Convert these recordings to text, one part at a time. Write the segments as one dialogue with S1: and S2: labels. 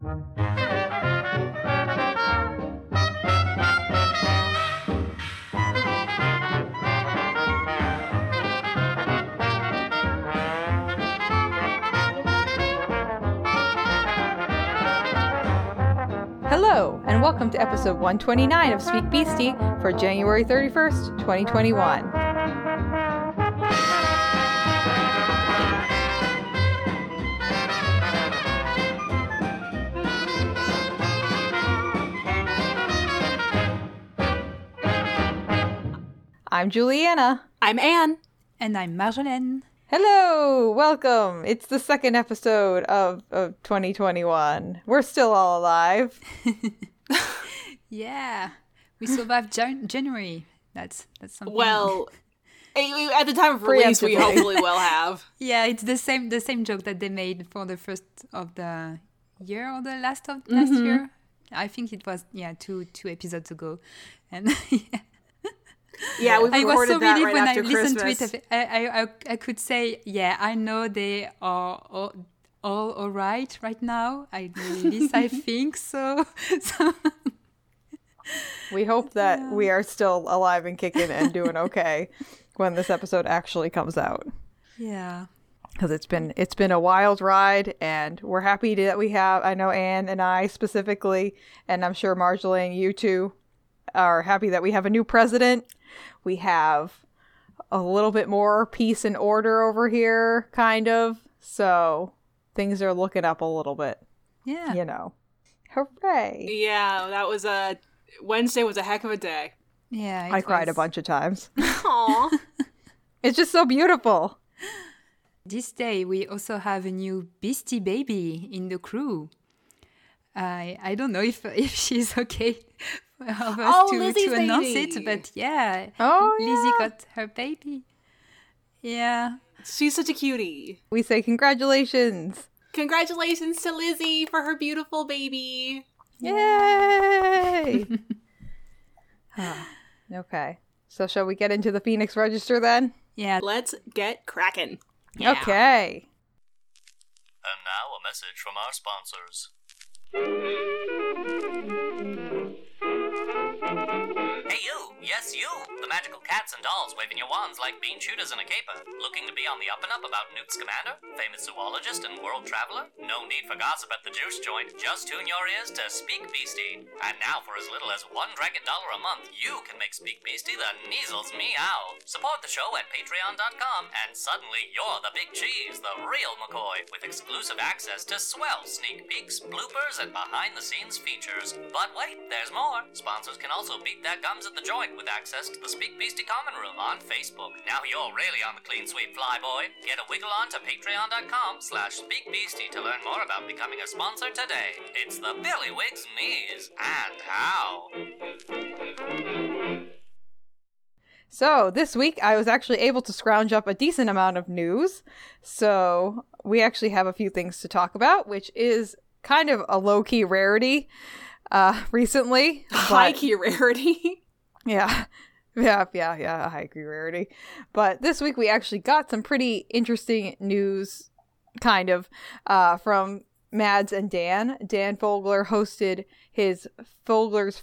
S1: Hello, and welcome to episode 129 of Speak Beastie for January 31st, 2021. I'm Juliana.
S2: I'm Anne.
S3: And I'm Marjolaine.
S1: Hello, welcome. It's the second episode of 2021. We're still all alive.
S3: Yeah, we survived January. That's something.
S2: Well, at the time of release, we hopefully will have.
S3: Yeah, it's the same joke that they made for the first of the year or the last of last year. I think it was two episodes ago, and
S2: yeah, we recorded that right after Christmas.
S3: When I listened to it, I could say, yeah, I know they are all right now. At least I think so.
S1: We hope that we are still alive and kicking and doing okay when this episode actually comes out.
S3: Yeah.
S1: Because it's been a wild ride, and we're happy that we have, I know Anne and I specifically, and I'm sure Marjolaine, you too, are happy that we have a new president. We have a little bit more peace and order over here, kind of. So things are looking up a little bit.
S3: Yeah.
S1: You know. Hooray.
S2: Yeah, that was Wednesday was a heck of a day.
S3: Yeah.
S1: I cried a bunch of times.
S2: Aww.
S1: It's just so beautiful.
S3: This day we also have a new Beastie baby in the crew. I don't know if she's okay of us to announce it, but yeah.
S1: Oh,
S3: Lizzie
S1: yeah.
S3: got her baby. Yeah.
S2: She's such a cutie.
S1: We say congratulations.
S2: Congratulations to Lizzie for her beautiful baby.
S1: Yay! Okay. So shall we get into the Phoenix Register then?
S3: Yeah.
S2: Let's get cracking.
S3: Yeah.
S1: Okay.
S4: And now a message from our sponsors. Hey you! Yes you! The magical cats and dolls waving your wands like bean shooters in a caper. Looking to be on the up and up about Newt Scamander, famous zoologist and world traveler? No need for gossip at the juice joint. Just tune your ears to Speak Beastie. And now for as little as $1 a month, you can make Speak Beastie the Kneasels meow. Support the show at patreon.com and suddenly you're the big cheese, the real McCoy, with exclusive access to swell sneak peeks, bloopers, and behind-the-scenes features. But wait, there's more. Sponsors can also beat their gums at the joint with access to the Speak Beastie Common Room on Facebook. Now you're really on the clean sweep, flyboy. Get a wiggle on to patreon.com/speakbeastie to learn more about becoming a sponsor today. It's the Billy Wigs Knees and How.
S1: So this week I was actually able to scrounge up a decent amount of news. So we actually have a few things to talk about, which is kind of a low-key rarity recently.
S2: High-key rarity.
S1: Yeah, a high-key rarity. But this week we actually got some pretty interesting news, kind of, from Mads and Dan. Dan Fogler hosted his Fogler's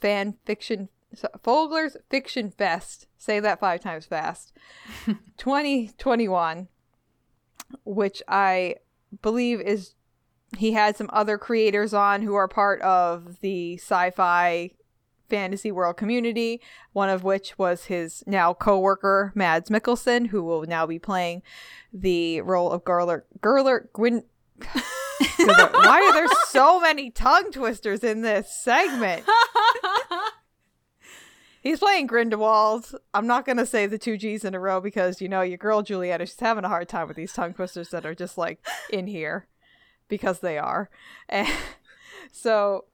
S1: Fiction Fest. Say that 5 times fast. 2021, which I believe is, he had some other creators on who are part of the sci-fi fantasy world community, one of which was his now co-worker Mads Mikkelsen, who will now be playing the role of Gerler Gwyn. Why are there so many tongue twisters in this segment? He's playing Grindelwald. I'm not going to say the 2 G's in a row because, you know, your girl Juliana, she's having a hard time with these tongue twisters that are just like in here because they are. And so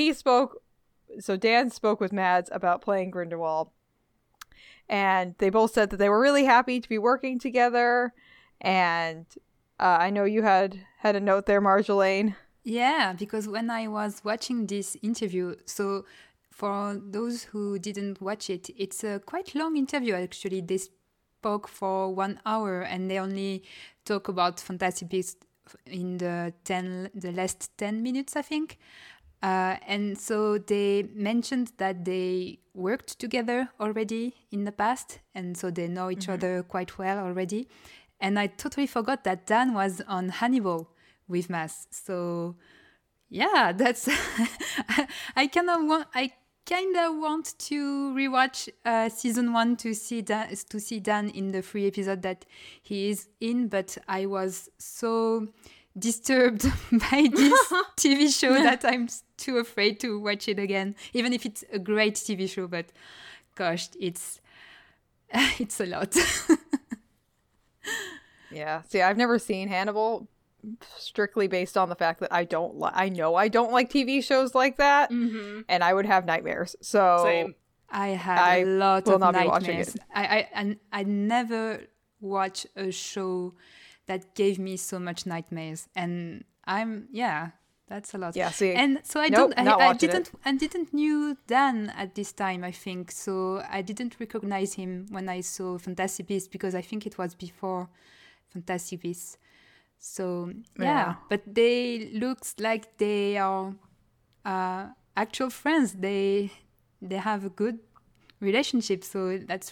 S1: Dan spoke with Mads about playing Grindelwald, and they both said that they were really happy to be working together. And I know you had a note there, Marjolaine.
S3: Yeah, because when I was watching this interview, so for those who didn't watch it, it's a quite long interview actually. They spoke for 1 hour and they only talk about Fantastic Beasts in the last 10 minutes, I think. And so they mentioned that they worked together already in the past, and so they know each other quite well already. And I totally forgot that Dan was on Hannibal with Maz. So yeah, that's I kind of want to rewatch season 1 to see Dan in the 3 episode that he is in, but I was so disturbed by this TV show that I'm too afraid to watch it again, even if it's a great TV show. But gosh, it's a lot.
S1: Yeah. See, I've never seen Hannibal, strictly based on the fact that I don't like TV shows like that, and I would have nightmares. So
S2: same.
S3: I had a lot of nightmares.
S1: I
S3: never watch a show that gave me so much nightmares, and that's a lot.
S1: Yeah, see,
S3: and so I didn't knew Dan at this time, I think, so I didn't recognize him when I saw Fantastic Beasts, because I think it was before Fantastic Beasts. So but they looks like they are actual friends. They have a good relationship, so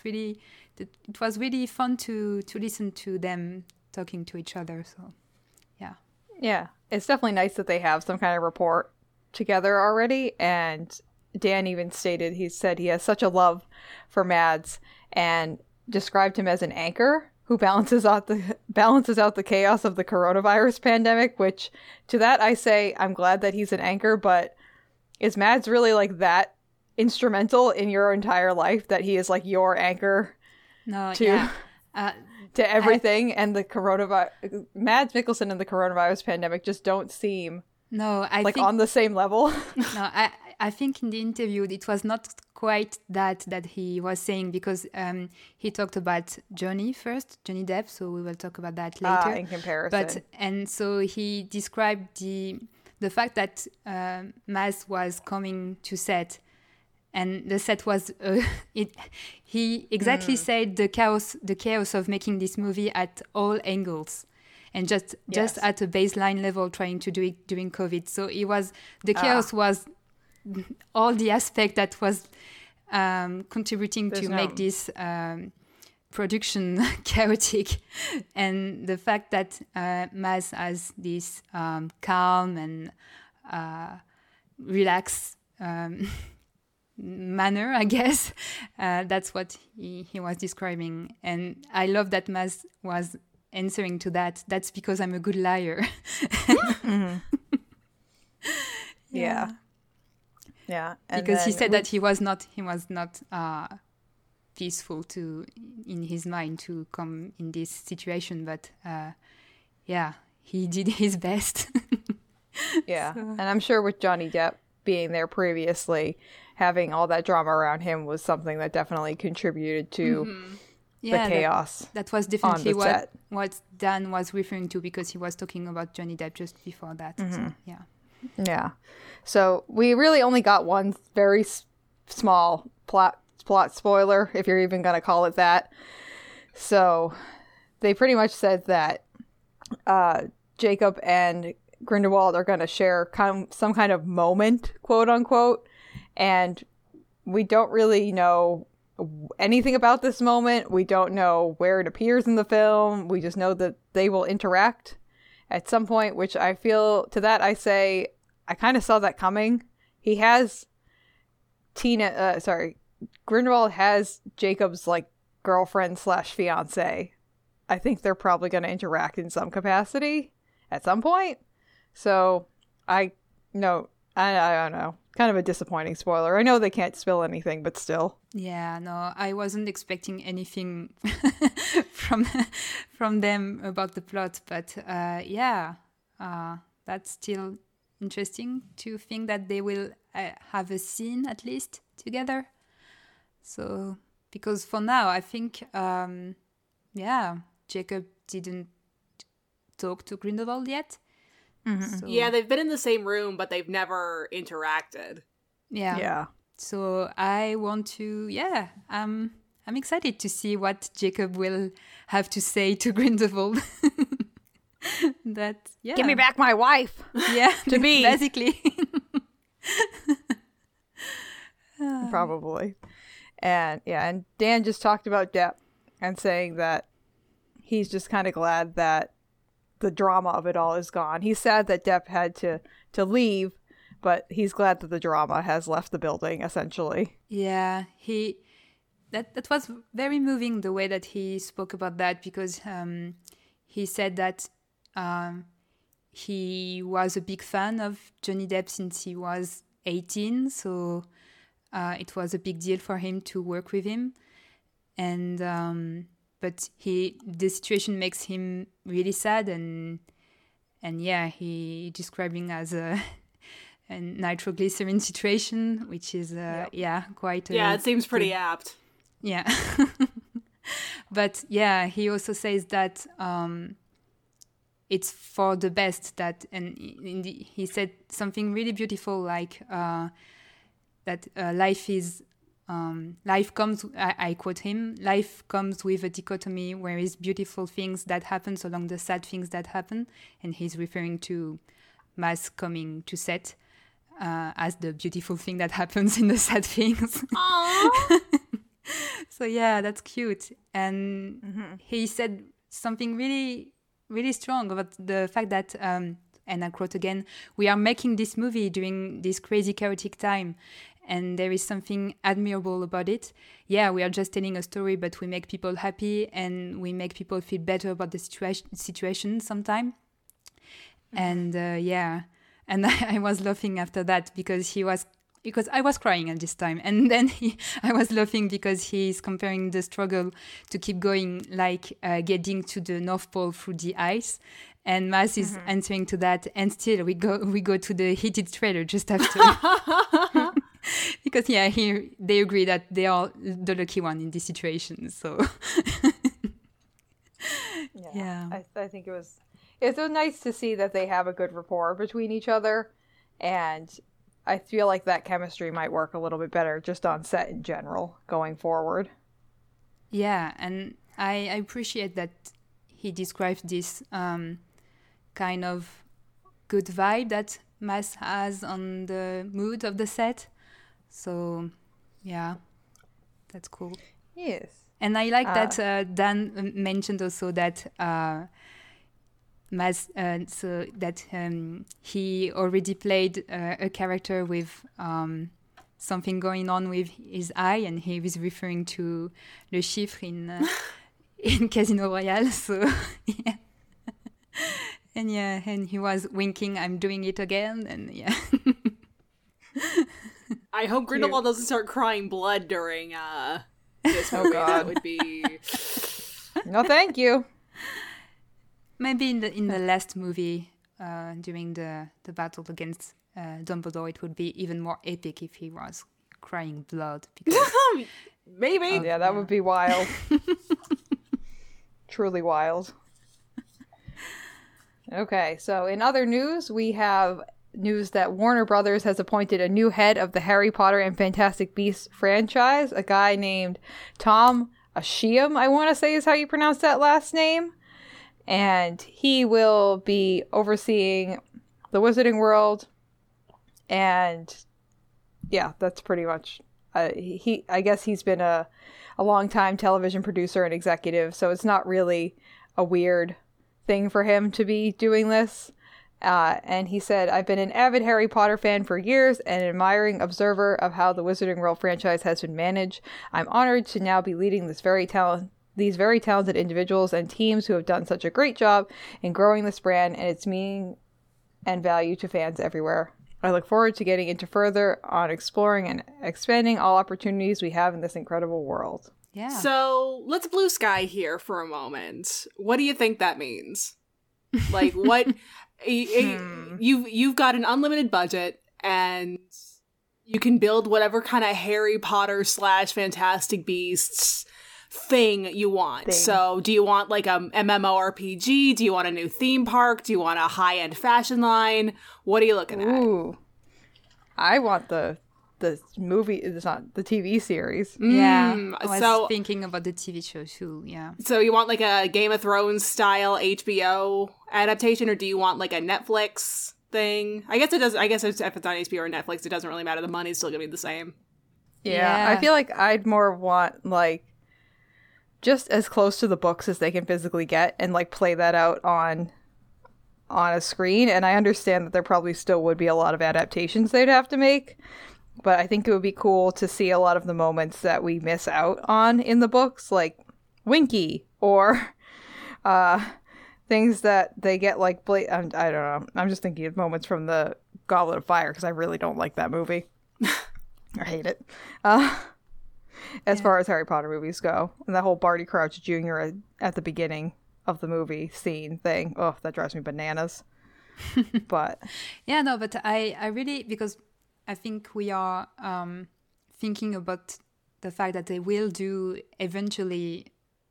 S3: it was really fun to listen to them talking to each other. So
S1: yeah, it's definitely nice that they have some kind of rapport together already. And Dan even stated, he said he has such a love for Mads and described him as an anchor who balances out the chaos of the coronavirus pandemic, which to that I say I'm glad that he's an anchor, but is Mads really like that instrumental in your entire life that he is like your anchor to everything? And the coronavirus, Mads Mikkelsen and the coronavirus pandemic just don't seem think on the same level.
S3: No, I think in the interview it was not quite that he was saying, because he talked about Johnny Depp, so we will talk about that later.
S1: In comparison.
S3: And so he described the fact that Maz was coming to set, and the set was he exactly said the chaos of making this movie at all angles, and just at a baseline level, trying to do it during COVID. So the chaos was all the aspect that was contributing to make this production chaotic, and the fact that Maz has this calm and relaxed manner, I guess. That's what he was describing, and I love that Maz was answering to that. That's because I'm a good liar.
S1: Yeah.
S3: Because he said that he was not peaceful in his mind to come in this situation, but he did his best.
S1: Yeah. So. And I'm sure with Johnny Depp being there previously, having all that drama around him was something that definitely contributed to the chaos.
S3: That was definitely what Dan was referring to, because he was talking about Johnny Depp just before that. So,
S1: yeah. So we really only got one very small plot spoiler, if you're even going to call it that. So they pretty much said that Jacob and Grindelwald are going to share some kind of moment, quote unquote, and we don't really know anything about this moment. We don't know where it appears in the film. We just know that they will interact at some point, which I feel, to that I say, I kind of saw that coming. He has Grindelwald has Jacob's like girlfriend / fiance. I think they're probably going to interact in some capacity at some point. So I don't know. Kind of a disappointing spoiler. I know they can't spill anything, but still.
S3: Yeah, no, I wasn't expecting anything from them about the plot, but that's still interesting to think that they will have a scene at least together. So, because for now, I think, Jacob didn't talk to Grindelwald yet.
S1: Mm-hmm.
S2: So, yeah, they've been in the same room, but they've never interacted.
S1: Yeah.
S3: So I want to, I'm excited to see what Jacob will have to say to Grindelwald.
S1: Give me back my wife.
S3: Yeah,
S1: to be
S3: basically.
S1: Probably. And Dan just talked about Depp and saying that he's just kind of glad that the drama of it all is gone. He's sad that Depp had to leave, but he's glad that the drama has left the building, essentially.
S3: Yeah, that was very moving, the way that he spoke about that, because he said that he was a big fan of Johnny Depp since he was 18, so it was a big deal for him to work with him. And but the situation makes him really sad, and yeah, he describing as a nitroglycerin situation, which is quite
S2: it seems pretty apt.
S3: Yeah. But yeah, he also says that it's for the best, that, and he said something really beautiful, like that life comes, I quote him, life comes with a dichotomy where is beautiful things that happens along the sad things that happen, and he's referring to Maz coming to set as the beautiful thing that happens in the sad things. So yeah, that's cute. And he said something really, really strong about the fact that, and I quote again, we are making this movie during this crazy chaotic time, and there is something admirable about it. Yeah, we are just telling a story, but we make people happy and we make people feel better about the situation sometimes. And and I was laughing after that because I was crying at this time, and then I was laughing because he's comparing the struggle to keep going, like getting to the North Pole through the ice, and Maz is answering to that, and still we go to the heated trailer just after. Because they agree that they are the lucky one in this situation. So
S1: I think it's so nice to see that they have a good rapport between each other, and I feel like that chemistry might work a little bit better just on set in general going forward.
S3: Yeah, and I appreciate that he described this kind of good vibe that Maz has on the mood of the set. So, yeah, that's cool.
S1: Yes.
S3: And I like that Dan mentioned also that Maz, so that he already played a character with something going on with his eye, and he was referring to Le Chiffre in Casino Royale. So, yeah. And he was winking, I'm doing it again, and yeah.
S2: I hope Grindelwald doesn't start crying blood during this movie. Oh God. That would be...
S1: No, thank you.
S3: Maybe in the last movie, during the battle against Dumbledore, it would be even more epic if he was crying blood. Because
S2: maybe.
S1: That would be wild. Truly wild. Okay, so in other news, we have news that Warner Brothers has appointed a new head of the Harry Potter and Fantastic Beasts franchise, a guy named Tom Ashiam, I want to say is how you pronounce that last name. And he will be overseeing the Wizarding World. And yeah, that's pretty much, I guess he's been a long-time television producer and executive, so it's not really a weird thing for him to be doing this. And he said, I've been an avid Harry Potter fan for years and an admiring observer of how the Wizarding World franchise has been managed. I'm honored to now be leading these very talented individuals and teams who have done such a great job in growing this brand and its meaning and value to fans everywhere. I look forward to getting into further on exploring and expanding all opportunities we have in this incredible world.
S3: Yeah.
S2: So let's blue sky here for a moment. What do you think that means? Like, what? You've got an unlimited budget and you can build whatever kind of Harry Potter / Fantastic Beasts thing you want. So do you want like a MMORPG? Do you want a new theme park? Do you want a high-end fashion line? What are you looking at?
S1: Ooh, I want the the movie. It's not the TV series.
S3: Yeah, I was thinking about the TV show too. Yeah.
S2: So you want like a Game of Thrones style HBO adaptation, or do you want like a Netflix thing? I guess it does. I guess if it's on HBO or Netflix, it doesn't really matter. The money's still gonna be the same.
S1: Yeah, I feel like I'd more want like just as close to the books as they can physically get, and like play that out on a screen. And I understand that there probably still would be a lot of adaptations they'd have to make, but I think it would be cool to see a lot of the moments that we miss out on in the books, like Winky or things that they get like I don't know. I'm just thinking of moments from the Goblet of Fire because I really don't like that movie. I hate it. As far as Harry Potter movies go, and that whole Barty Crouch Jr. at the beginning of the movie scene thing, oh, that drives me bananas. But
S3: yeah, no, but I really, because I think we are thinking about the fact that they will do eventually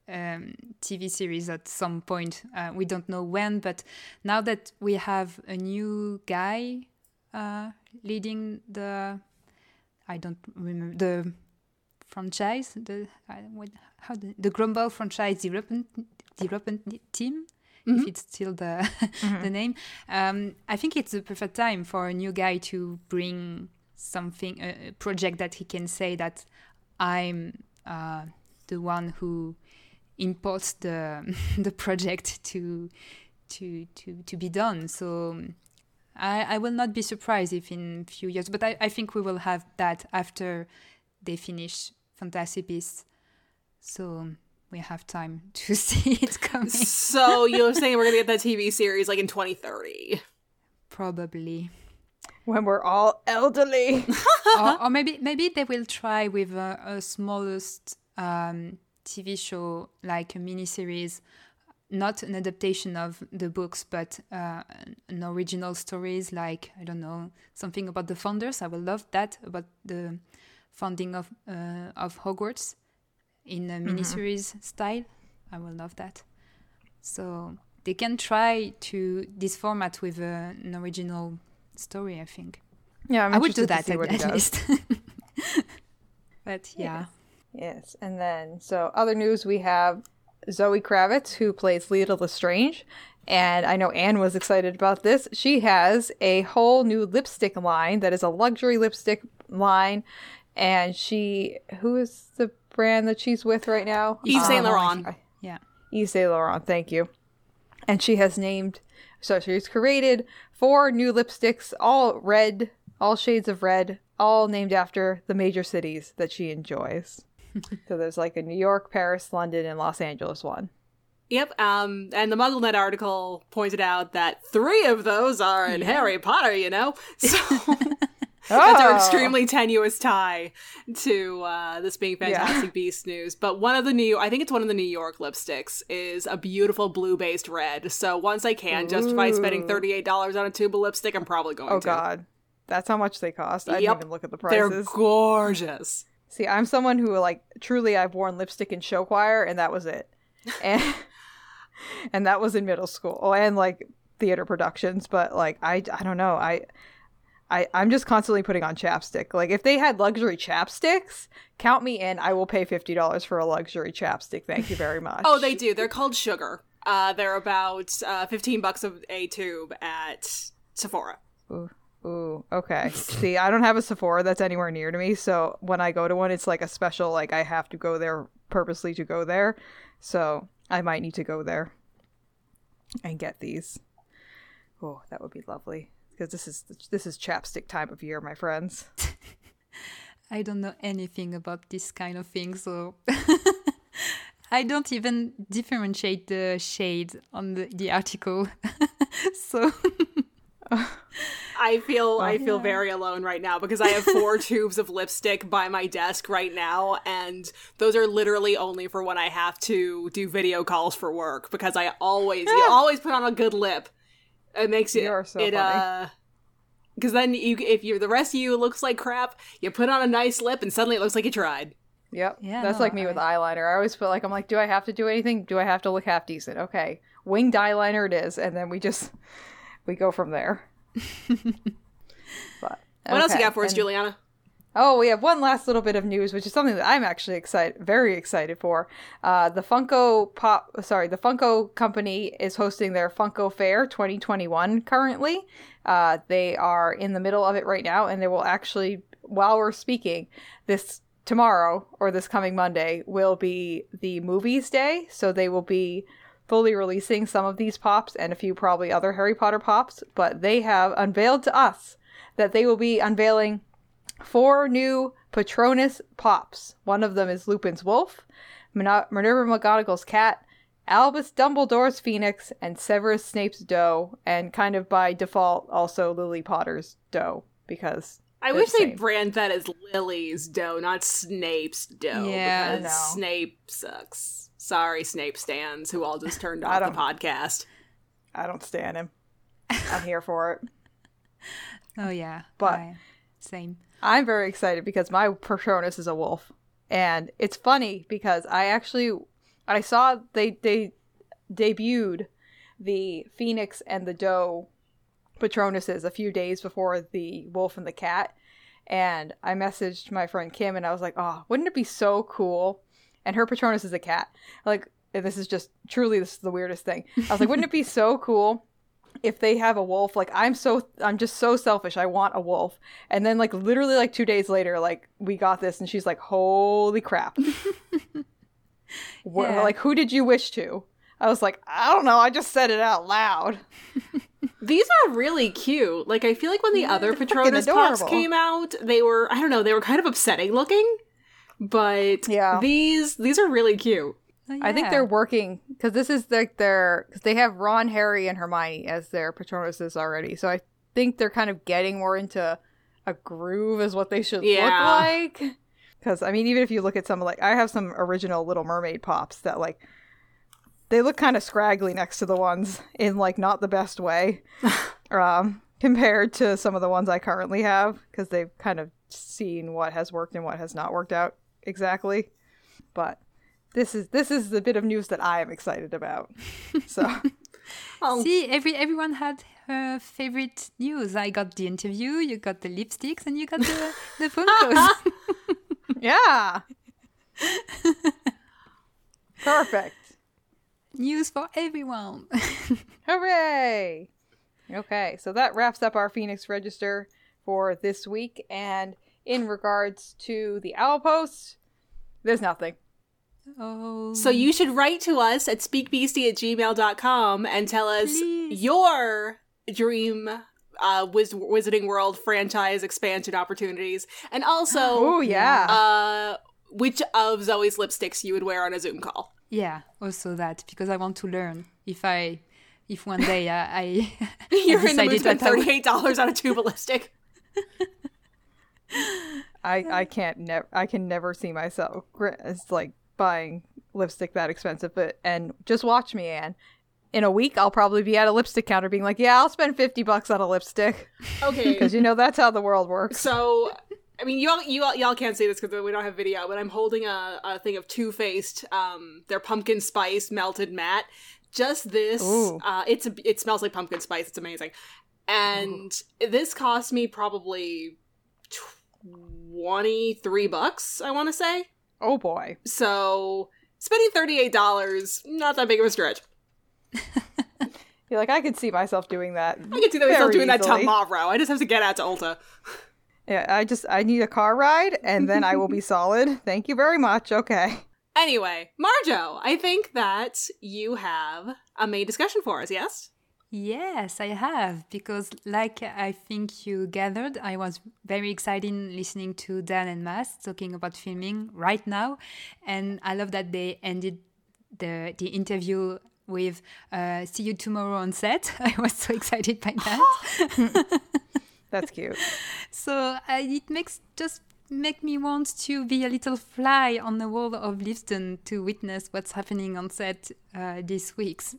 S3: TV series at some point. We don't know when, but now that we have a new guy leading the, I don't remember the franchise, the Grumble franchise development team, if it's still the the name. I think it's the perfect time for a new guy to bring something, a project that he can say that I'm the one who imports the project to be done. So I will not be surprised if in a few years, but I think we will have that after they finish Fantastic Beasts. So we have time to see it coming.
S2: So you're saying we're going to get that TV series like in 2030?
S3: Probably.
S1: When we're all elderly.
S3: or maybe they will try with a smallest TV show, like a miniseries, not an adaptation of the books, but an original stories, like, I don't know, something about the founders. I will love that, about the founding of Hogwarts in a miniseries style. I will love that. So they can try to this format with an original story, I think.
S1: Yeah,
S3: I would do that at least. But yeah.
S1: Yes, and then, so other news, we have Zoe Kravitz, who plays Lita Lestrange, and I know Anne was excited about this. She has a whole new lipstick line that is a luxury lipstick line, and who is the brand that she's with right now?
S2: Yves Saint Laurent.
S3: Yeah.
S1: Yves Saint Laurent, thank you. And she has she's created 4 new lipsticks, all red, all shades of red, all named after the major cities that she enjoys. So there's like a New York, Paris, London, and Los Angeles one.
S2: Yep, and the MuggleNet article pointed out that 3 of those are in Harry Potter, you know? So that's our extremely tenuous tie to this being Fantastic Beasts news. But I think it's one of the New York lipsticks is a beautiful blue-based red. So once I can justify spending $38 on a tube of lipstick, I'm probably going to.
S1: Oh, God. That's how much they cost? I didn't even look at the prices.
S2: They're gorgeous.
S1: See, I'm someone who, like, truly I've worn lipstick in show choir, and that was it. And that was in middle school. Oh, and, like, theater productions. But, like, I don't know. I'm just constantly putting on chapstick. Like, if they had luxury chapsticks, count me in. I will pay $50 for a luxury chapstick. Thank you very much.
S2: Oh, they do. They're called Sugar. They're about $15 a tube at Sephora.
S1: Ooh, okay. See, I don't have a Sephora that's anywhere near to me, so when I go to one, it's like a special, like, I have to go there purposely to go there, so I might need to go there and get these. Oh, that would be lovely, because this is chapstick time of year, my friends.
S3: I don't know anything about this kind of thing, so I don't even differentiate the shade on the article, so...
S2: I feel very alone right now because I have 4 tubes of lipstick by my desk right now, and those are literally only for when I have to do video calls for work, because you always put on a good lip. It makes it funny. Because then if the rest of you looks like crap, you put on a nice lip and suddenly it looks like you tried.
S1: Yep. Yeah, that's like me with eyeliner. I always feel like, I'm like, do I have to do anything? Do I have to look half decent? Okay, winged eyeliner it is, and then we go from there.
S2: What else you got for us, Juliana?
S1: Oh, we have one last little bit of news, which is something that I'm actually very excited for. The Funko Company is hosting their Funko Fair 2021 currently. They are in the middle of it right now, and they will actually, while we're speaking, this tomorrow or this coming Monday will be the movies day. So they will be fully releasing some of these pops and a few probably other Harry Potter pops, but they have unveiled to us that they will be unveiling 4 new Patronus pops. One of them is Lupin's wolf, Minerva McGonagall's cat, Albus Dumbledore's phoenix, and Severus Snape's doe, and kind of by default also Lily Potter's doe, because
S2: I wish they brand that as Lily's doe, not Snape's doe.
S3: Yeah,
S2: because Snape sucks. Sorry, Snape stans, who all just turned off the podcast.
S1: I don't stan him. I'm here for it.
S3: Oh yeah,
S1: but
S3: same.
S1: I'm very excited because my Patronus is a wolf. And it's funny because I saw they debuted the Phoenix and the Doe Patronuses a few days before the wolf and the cat. And I messaged my friend Kim and I was like, oh, wouldn't it be so cool? And her Patronus is a cat. Like, this is the weirdest thing. I was like, wouldn't it be so cool if they have a wolf? Like, I'm just so selfish. I want a wolf. And then like literally like 2 days later, like we got this and she's like, holy crap. Like, who did you wish to? I was like, I don't know. I just said it out loud.
S2: These are really cute. Like, I feel like when the other Patronus pops came out, they were kind of upsetting looking. But these are really cute.
S3: Oh, yeah.
S1: I think they're working because this is like because they have Ron, Harry, and Hermione as their Patronuses already. So I think they're kind of getting more into a groove is what they should look like. Because I mean, even if you look at some like I have some original Little Mermaid pops that like they look kind of scraggly next to the ones in like not the best way compared to some of the ones I currently have because they've kind of seen what has worked and what has not worked out exactly. But this is the bit of news that I am excited about. So,
S3: see, everyone had her favorite news. I got the interview, you got the lipsticks, and you got the Funkos.
S1: Yeah, perfect
S3: news for everyone.
S1: Hooray! Okay, so that wraps up our Phoenix Register for this week. And in regards to the Owl Post, there's nothing.
S3: Oh.
S2: So you should write to us at speakbeastie@gmail.com and tell us your dream Wizarding World franchise expansion opportunities. And also, which of Zoe's lipsticks you would wear on a Zoom call.
S3: Yeah, also that, because I want to learn if one day I
S2: You're in the mood to spend $38 on a tube of lipstick.
S1: I can never see myself as like buying lipstick that expensive, and just watch me, Anne. In a week, I'll probably be at a lipstick counter being like, yeah, I'll spend $50 on a lipstick.
S2: Okay.
S1: Because that's how the world works.
S2: So, I mean, y'all can't see this because we don't have video, but I'm holding a thing of Too Faced, their pumpkin spice melted matte. Just this, it smells like pumpkin spice. It's amazing. And this cost me probably $23, I want to say.
S1: Oh boy.
S2: So, spending $38, not that big of a stretch.
S1: You're like, I could see myself doing that.
S2: I could see myself doing that tomorrow. I just have to get out to Ulta.
S1: Yeah, I need a car ride, and then I will be solid. Thank you very much. Okay.
S2: Anyway, Marjo, I think that you have a main discussion for us, yes?
S3: Yes, I have, because like I think you gathered, I was very excited listening to Dan and Mas talking about filming right now, and I love that they ended the interview with see you tomorrow on set. I was so excited by that.
S1: That's cute.
S3: So it make me want to be a little fly on the wall of Leavesden to witness what's happening on set these weeks.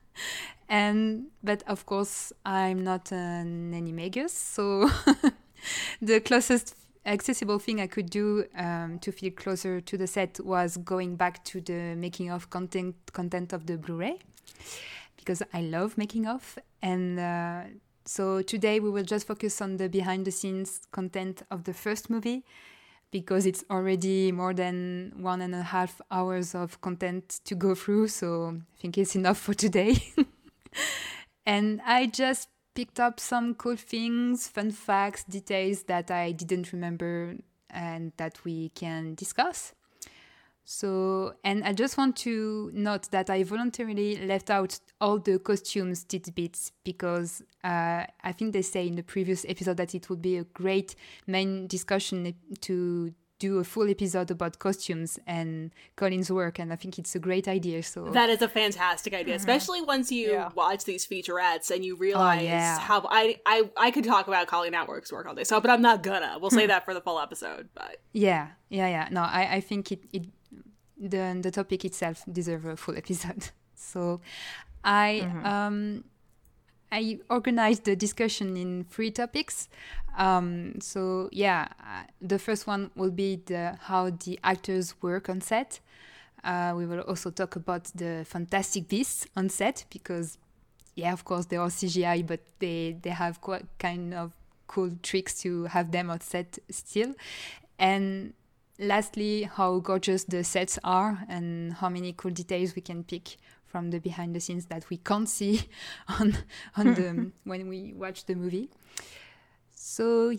S3: But of course, I'm not an animagus, so the closest accessible thing I could do to feel closer to the set was going back to the making of content of the Blu-ray, because I love making of, and So today we will just focus on the behind-the-scenes content of the first movie, because it's already more than 1.5 hours of content to go through. So I think it's enough for today. And I just picked up some cool things, fun facts, details that I didn't remember and that we can discuss. So, and I just want to note that I voluntarily left out all the costumes tidbits because I think they say in the previous episode that it would be a great main discussion to do a full episode about costumes and Colin's work, and I think it's a great idea. So
S2: that is a fantastic idea, especially once you watch these featurettes and you realize how I could talk about Colleen Atwood's work all day. So, but I'm not gonna. We'll say that for the full episode. But
S3: yeah. No, I think the topic itself deserves a full episode. So I organized the discussion in 3 topics. The first one will be how the actors work on set. We will also talk about the Fantastic Beasts on set because, of course, they are CGI, but they have quite kind of cool tricks to have them on set still. And lastly, how gorgeous the sets are and how many cool details we can pick from the behind the scenes that we can't see on the when we watch the movie. So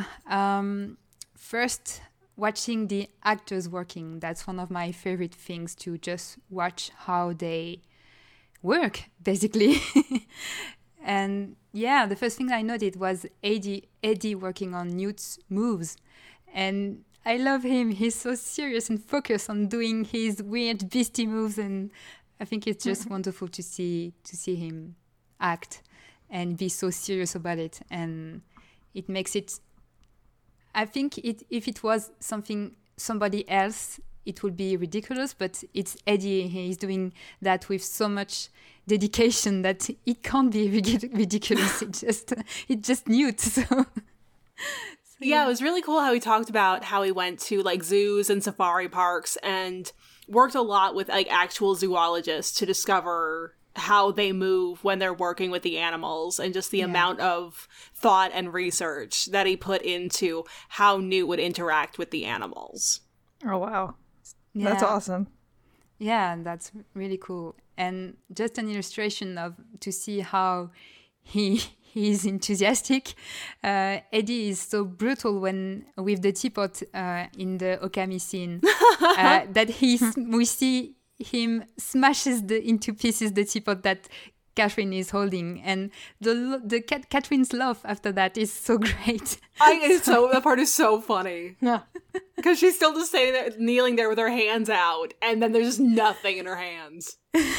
S3: first, watching the actors working, that's one of my favorite things, to just watch how they work, basically. And the first thing I noted was Eddie working on Newt's moves. And I love him. He's so serious and focused on doing his weird beastie moves, and I think it's just wonderful to see him act and be so serious about it. And it makes it, I think if it was somebody else, it would be ridiculous, but it's Eddie. He's doing that with so much dedication that it can't be ridiculous. It just Newt. So
S2: yeah, it was really cool how he talked about how he went to like zoos and safari parks and worked a lot with like actual zoologists to discover how they move when they're working with the animals, and just the amount of thought and research that he put into how Newt would interact with the animals.
S1: Oh, wow. That's awesome.
S3: Yeah, that's really cool. And just an illustration to see how he's enthusiastic. Eddie is so brutal with the teapot in the Okami scene that we see him smashes into pieces the teapot that Catherine is holding, and Catherine's laugh after that is so great.
S2: That part is so funny. Yeah, because she's still just standing there, kneeling there with her hands out, and then there's just nothing in her hands.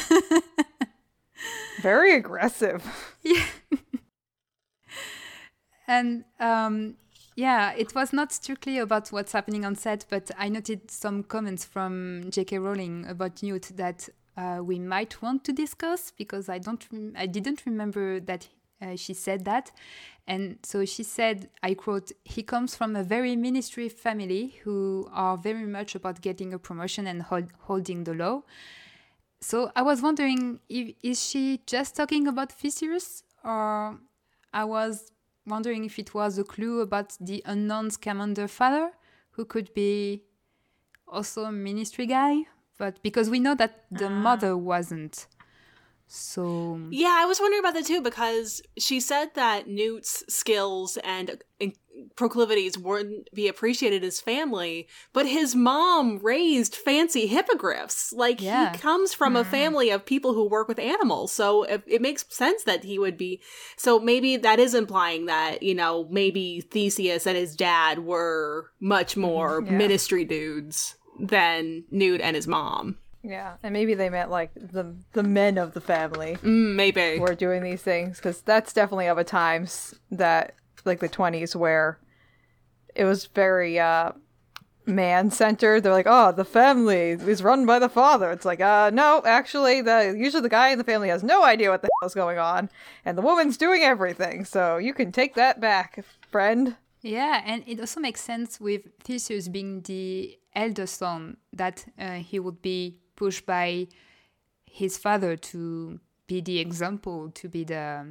S1: Very aggressive.
S3: Yeah. And it was not strictly about what's happening on set, but I noted some comments from J.K. Rowling about Newt that we might want to discuss, because I didn't remember that she said that. And so she said, I quote, "He comes from a very ministry family who are very much about getting a promotion and holding the law." So I was wondering, is she just talking about Theseus, or I was wondering if it was a clue about the unknown Scamander father, who could be also a ministry guy, but because we know that the mother wasn't. So
S2: yeah, I was wondering about that too, because she said that Newt's skills and proclivities wouldn't be appreciated as family, but his mom raised fancy hippogriffs. Like, he comes from a family of people who work with animals, so it makes sense that he would be. So maybe that is implying that, maybe Theseus and his dad were much more ministry dudes than Newt and his mom.
S1: Yeah, and maybe they meant like the men of the family
S2: maybe
S1: were doing these things, because that's definitely of a time that, like the 20s, where it was very man-centered. They're like, oh, the family is run by the father. It's like, no, actually, usually the guy in the family has no idea what the hell is going on, and the woman's doing everything, so you can take that back, friend.
S3: Yeah, and it also makes sense with Theseus being the elder son, that he would be pushed by his father to be the example, to be the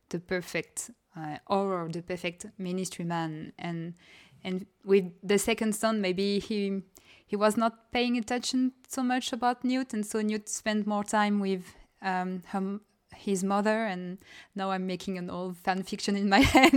S3: the perfect Auror, the perfect ministry man, and with the second son, maybe he was not paying attention so much about Newt, and so Newt spent more time with his mother, and now I'm making an old fan fiction in my head.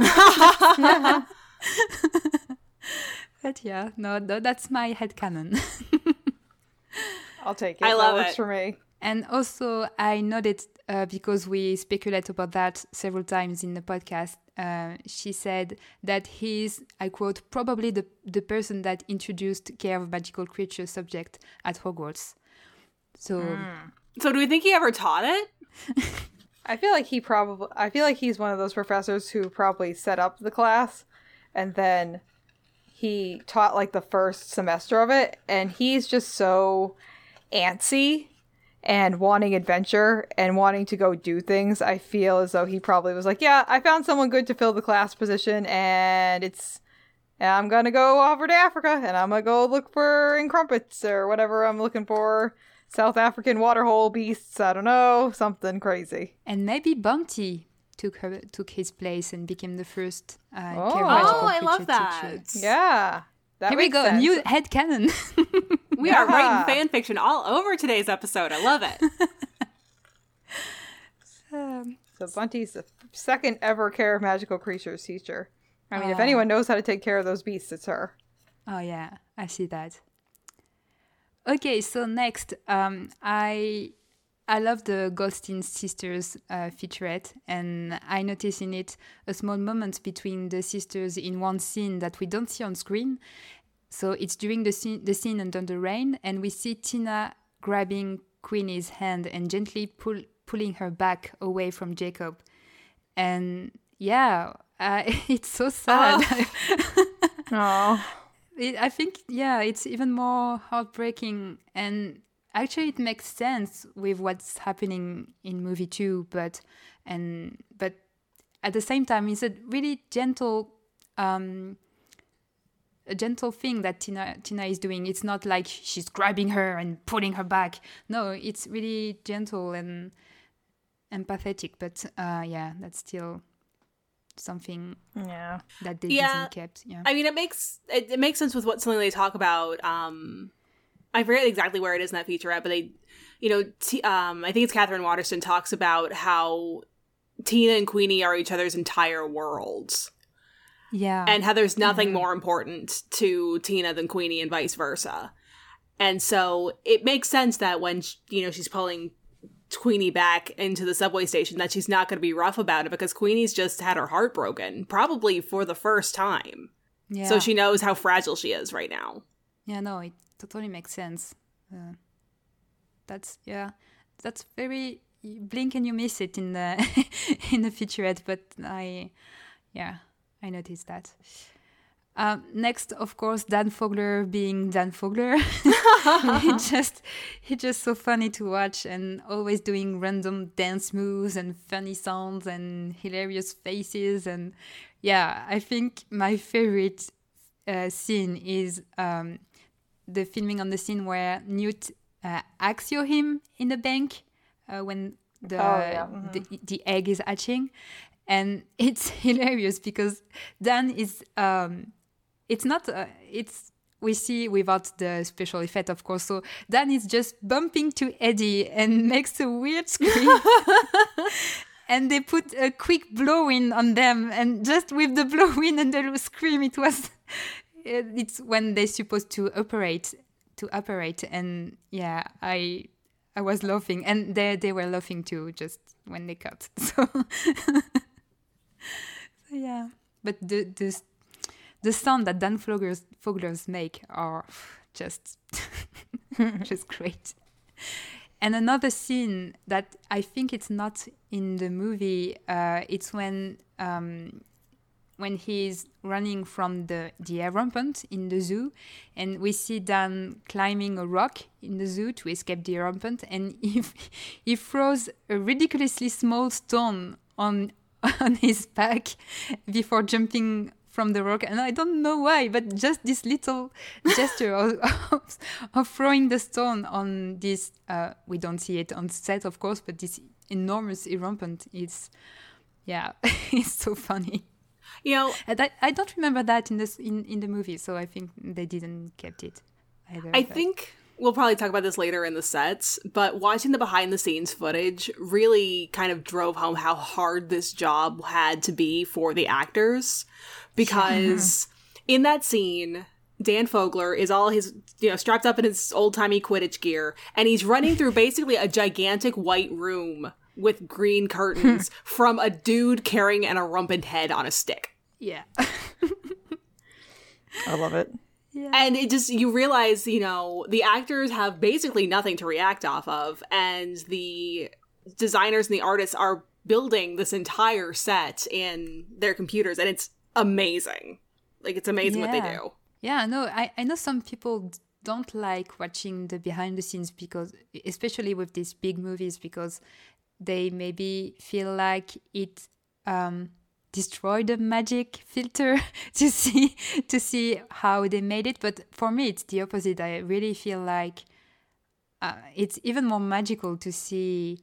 S3: But yeah, no, that's my headcanon.
S1: I'll take it.
S2: I love
S1: that works
S2: it.
S1: For me.
S3: And also, I noted, because we speculate about that several times in the podcast, she said that he's, I quote, probably the person that introduced Care of Magical Creatures subject at Hogwarts. So
S2: do we think he ever taught it?
S1: I feel like he's one of those professors who probably set up the class, and then he taught like the first semester of it, and he's just so antsy and wanting adventure and wanting to go do things. I feel as though he probably was like, yeah, I found someone good to fill the class position, and I'm gonna go over to Africa, and I'm gonna go look for Incrumpets or whatever I'm looking for. South African waterhole beasts, I don't know, something crazy.
S3: And maybe Bounty took his place and became the first Care of Magical
S2: I
S3: Creature
S2: love that.
S3: teacher.
S1: Yeah.
S3: Here we go, a new headcanon.
S2: We are writing fan fiction all over today's episode. I love it.
S1: So Bunty's the second ever Care of Magical Creatures teacher. I mean, if anyone knows how to take care of those beasts, it's her.
S3: Oh yeah, I see that. Okay, so next, I love the Goldstein sisters featurette, and I notice in it a small moment between the sisters in one scene that we don't see on screen. So it's during the scene Under the Rain, and we see Tina grabbing Queenie's hand and gently pulling her back away from Jacob. And yeah, it's so sad.
S1: Oh.
S3: I think, yeah, it's even more heartbreaking, and actually it makes sense with what's happening in movie 2, but at the same time it's a really gentle thing that Tina is doing. It's not like she's grabbing her and pulling her back. No, it's really gentle and empathetic, but yeah, that's still something that they didn't kept. Yeah,
S2: I mean, it makes sense with something they talk about. I forget exactly where it is in that featurette, but they, I think it's Catherine Waterston talks about how Tina and Queenie are each other's entire worlds.
S3: Yeah,
S2: and how there's nothing more important to Tina than Queenie, and vice versa. And so it makes sense that when she's pulling Queenie back into the subway station, that she's not going to be rough about it, because Queenie's just had her heart broken, probably for the first time. Yeah. So she knows how fragile she is right now.
S3: Yeah, no, it totally makes sense. That's very blink and you miss it in the in the featurette, but I noticed that. Next, of course, Dan Fogler being Dan Fogler. He's just so funny to watch, and always doing random dance moves and funny sounds and hilarious faces. And yeah, I think my favorite scene is the filming on the scene where Newt axio him in the bank when the egg is hatching. And it's hilarious because Dan is we see without the special effect, of course. So Dan is just bumping to Eddie and makes a weird scream. And they put a quick blow-in on them, and just with the blow-in and the scream, it's when they're supposed to operate. And yeah, I was laughing, and they were laughing too, just when they cut. So yeah, but the sound that Dan Fogler's make are just just great. And another scene that I think it's not in the movie, it's when he's running from the air rampant in the zoo, and we see Dan climbing a rock in the zoo to escape the air rampant, and he throws a ridiculously small stone on his back before jumping from the rock, and I don't know why, but just this little gesture of throwing the stone on this, we don't see it on set, of course, but this enormous air rampant, Yeah, it's so funny.
S2: You know,
S3: and I don't remember that in the movie, so I think they didn't kept it either.
S2: I think we'll probably talk about this later in the sets, but watching the behind the scenes footage really kind of drove home how hard this job had to be for the actors, because in that scene, Dan Fogler is all his, strapped up in his old-timey Quidditch gear, and he's running through basically a gigantic white room with green curtains from a dude carrying an Erumpent head on a stick.
S3: Yeah.
S1: I love it.
S2: Yeah. And it just, you realize, the actors have basically nothing to react off of, and the designers and the artists are building this entire set in their computers, and it's amazing. Like, it's amazing what they do.
S3: Yeah, no, I know some people don't like watching the behind the scenes, because, especially with these big movies, because they maybe feel like it destroyed the magic filter to see how they made it. But for me, it's the opposite. I really feel like it's even more magical to see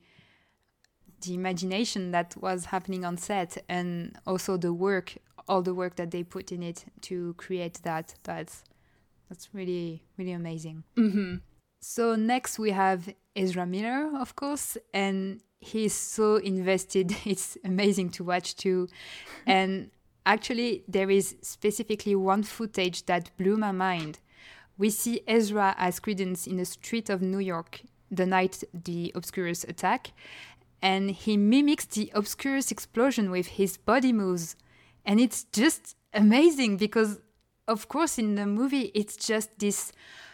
S3: the imagination that was happening on set, and also all the work that they put in it to create that. That's really, really amazing.
S2: Mm-hmm.
S3: So next we have Ezra Miller, of course, and he's so invested. It's amazing to watch too. And actually, there is specifically one footage that blew my mind. We see Ezra as Credence in the street of New York the night the Obscurus attack, and he mimics the Obscurus explosion with his body moves. And it's just amazing because, of course, in the movie, it's just this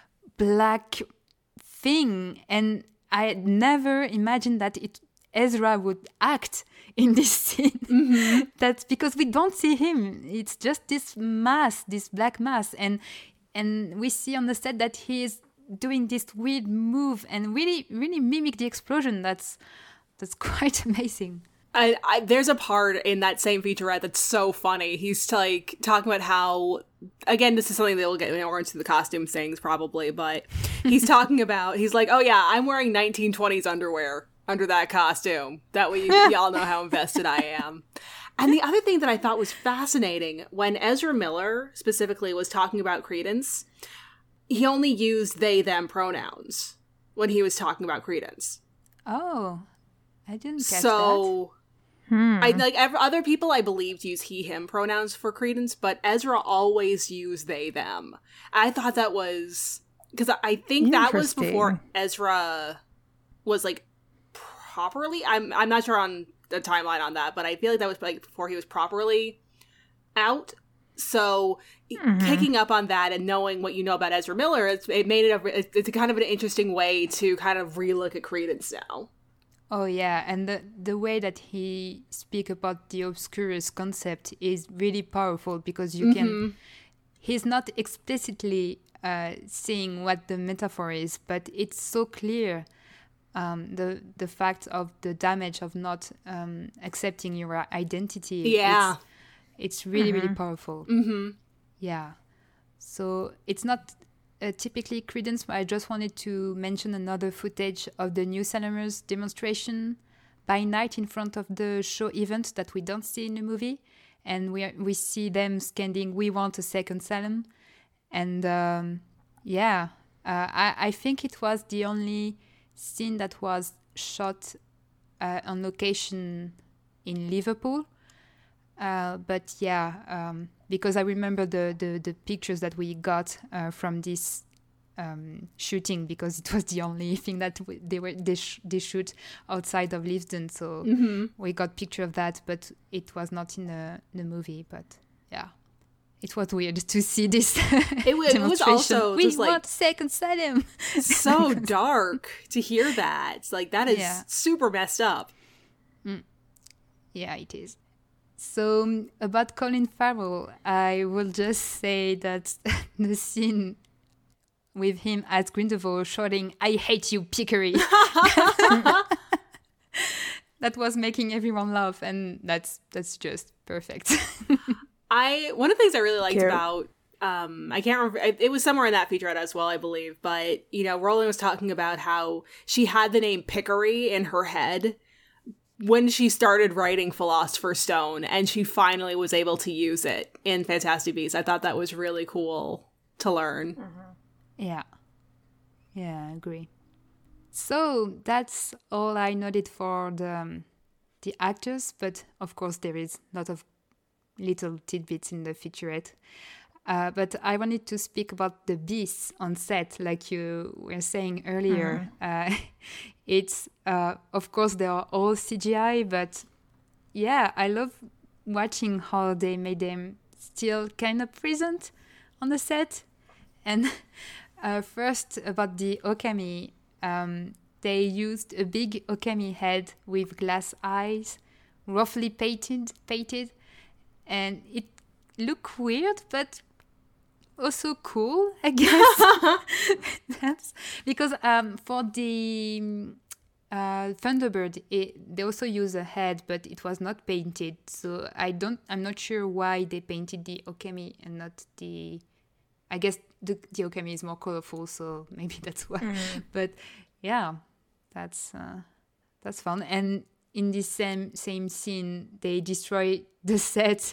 S3: black thing. And I had never imagined that Ezra would act in this scene.
S2: Mm-hmm.
S3: That's because we don't see him. It's just this mass, this black mass. And we see on the set that he is doing this weird move and really, really mimic the explosion. That's quite amazing.
S2: There's a part in that same featurette that's so funny. He's like talking about how, again, this is something that we'll get more into the costume things probably, but he's talking about, he's like, oh yeah, I'm wearing 1920s underwear under that costume. That way y'all know how invested I am. And the other thing that I thought was fascinating, when Ezra Miller specifically was talking about Credence, he only used they, them pronouns when he was talking about Credence.
S3: Oh, I didn't catch that.
S2: So, other people I believed use he, him pronouns for Credence, but Ezra always used they, them. I thought that was, because I think that was before Ezra was like properly, I'm not sure on the timeline on that, but I feel like that was like before he was properly out. So picking up on that and knowing what you know about Ezra Miller, it's a kind of an interesting way to kind of relook at Credence now.
S3: Oh yeah, and the way that he speak about the Obscurus concept is really powerful, because you can, he's not explicitly saying what the metaphor is, but it's so clear. The fact of the damage of not accepting your identity.
S2: Yeah.
S3: It's really, really powerful.
S2: Mm-hmm.
S3: Yeah. So it's not typically Credence, but I just wanted to mention another footage of the New Salemers demonstration by night in front of the show event that we don't see in the movie. And we see them scanding, "We want a second Salem." And I think it was the only scene that was shot on location in Liverpool. But yeah, because I remember the pictures that we got from this shooting, because it was the only thing that they shoot outside of Lisbon. So we got picture of that, but it was not in the movie. But yeah, it was weird to see this
S2: it was also
S3: we
S2: just like
S3: want second Salem.
S2: so dark to hear that. It's like, that is super messed up.
S3: Yeah, it is. So about Colin Farrell, I will just say that the scene with him as Grindelwald shouting, "I hate you, Pickery," that was making everyone laugh, and that's just perfect.
S2: One of the things I really liked about, I can't remember, it was somewhere in that featurette as well, I believe, but, Rowling was talking about how she had the name Pickery in her head when she started writing Philosopher's Stone and she finally was able to use it in Fantastic Beasts. I thought that was really cool to learn.
S3: Yeah, I agree. So that's all I noted for the actors, but of course there is a lot of little tidbits in the featurette. But I wanted to speak about the beasts on set, like you were saying earlier. It's, of course, they are all CGI, but yeah, I love watching how they made them still kind of present on the set. And first, about the Okami, they used a big Okami head with glass eyes, roughly painted, and it looked weird, but also cool, I guess. That's because for the Thunderbird, they also use a head, but it was not painted. So I'm not sure why they painted the Okami and not the. I guess the Okami is more colorful, so maybe that's why. But yeah, that's fun. And in this same scene, they destroy the set.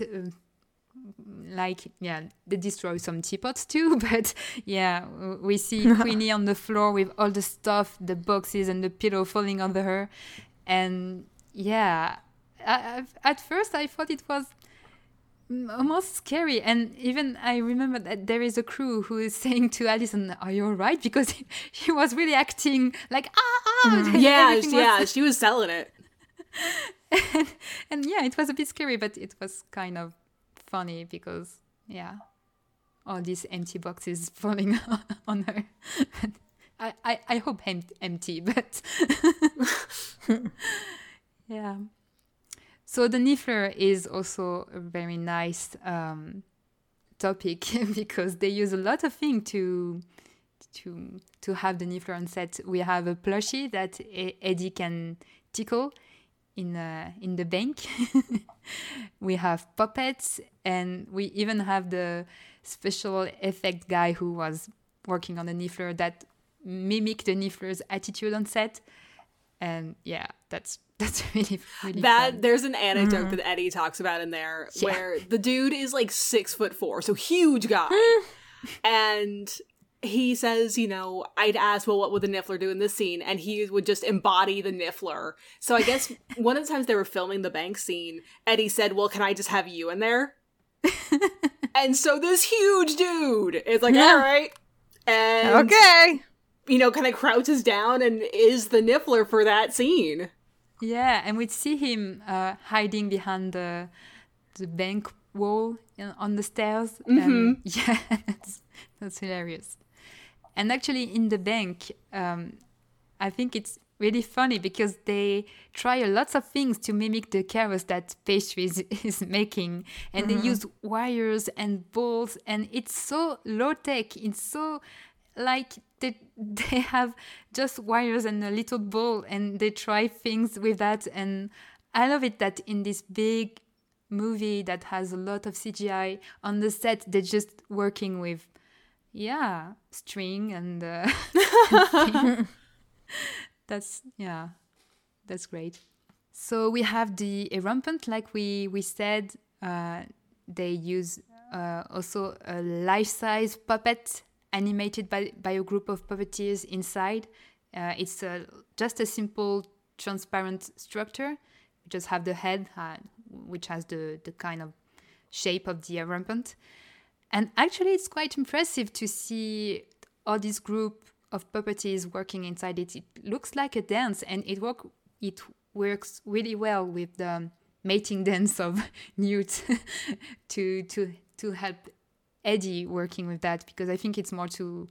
S3: They destroy some teapots too, but yeah, we see Queenie on the floor with all the stuff, the boxes and the pillow falling over her. And yeah, at first I thought it was almost scary. And even I remember that there is a crew who is saying to Alison, "Are you all right?" Because she was really acting like,
S2: she was selling it.
S3: and yeah, it was a bit scary, but it was kind of funny because all these empty boxes falling on her. I hope empty, but yeah. So the Niffler is also a very nice topic because they use a lot of things to have the Niffler on set. We have a plushie that Eddie can tickle in the bank. We have puppets, and we even have the special effect guy who was working on the Niffler that mimicked the Niffler's attitude on set. And yeah, that's really fun.
S2: There's an anecdote that Eddie talks about in there where the dude is like 6'4", so huge guy. And he says, I'd ask, well, what would the Niffler do in this scene? And he would just embody the Niffler. So I guess one of the times they were filming the bank scene, Eddie said, well, can I just have you in there? And so this huge dude is like, all right. And
S1: okay.
S2: Kind of crouches down and is the Niffler for that scene.
S3: Yeah, and we'd see him hiding behind the bank wall on the stairs. Yeah, that's hilarious. And actually, in the bank, I think it's really funny because they try lots of things to mimic the chaos that Pastry is making. And they use wires and balls, and it's so low-tech. It's so like they have just wires and a little ball, and they try things with that. And I love it that in this big movie that has a lot of CGI on the set, they're just working with string and that's great. So we have the Erumpent, like we said. They use also a life-size puppet animated by a group of puppeteers inside. It's just a simple transparent structure. We just have the head, which has the kind of shape of the Erumpent. And actually, it's quite impressive to see all this group of puppeteers working inside it. It looks like a dance, and it works really well with the mating dance of Newt to help Eddie working with that, because I think it's more to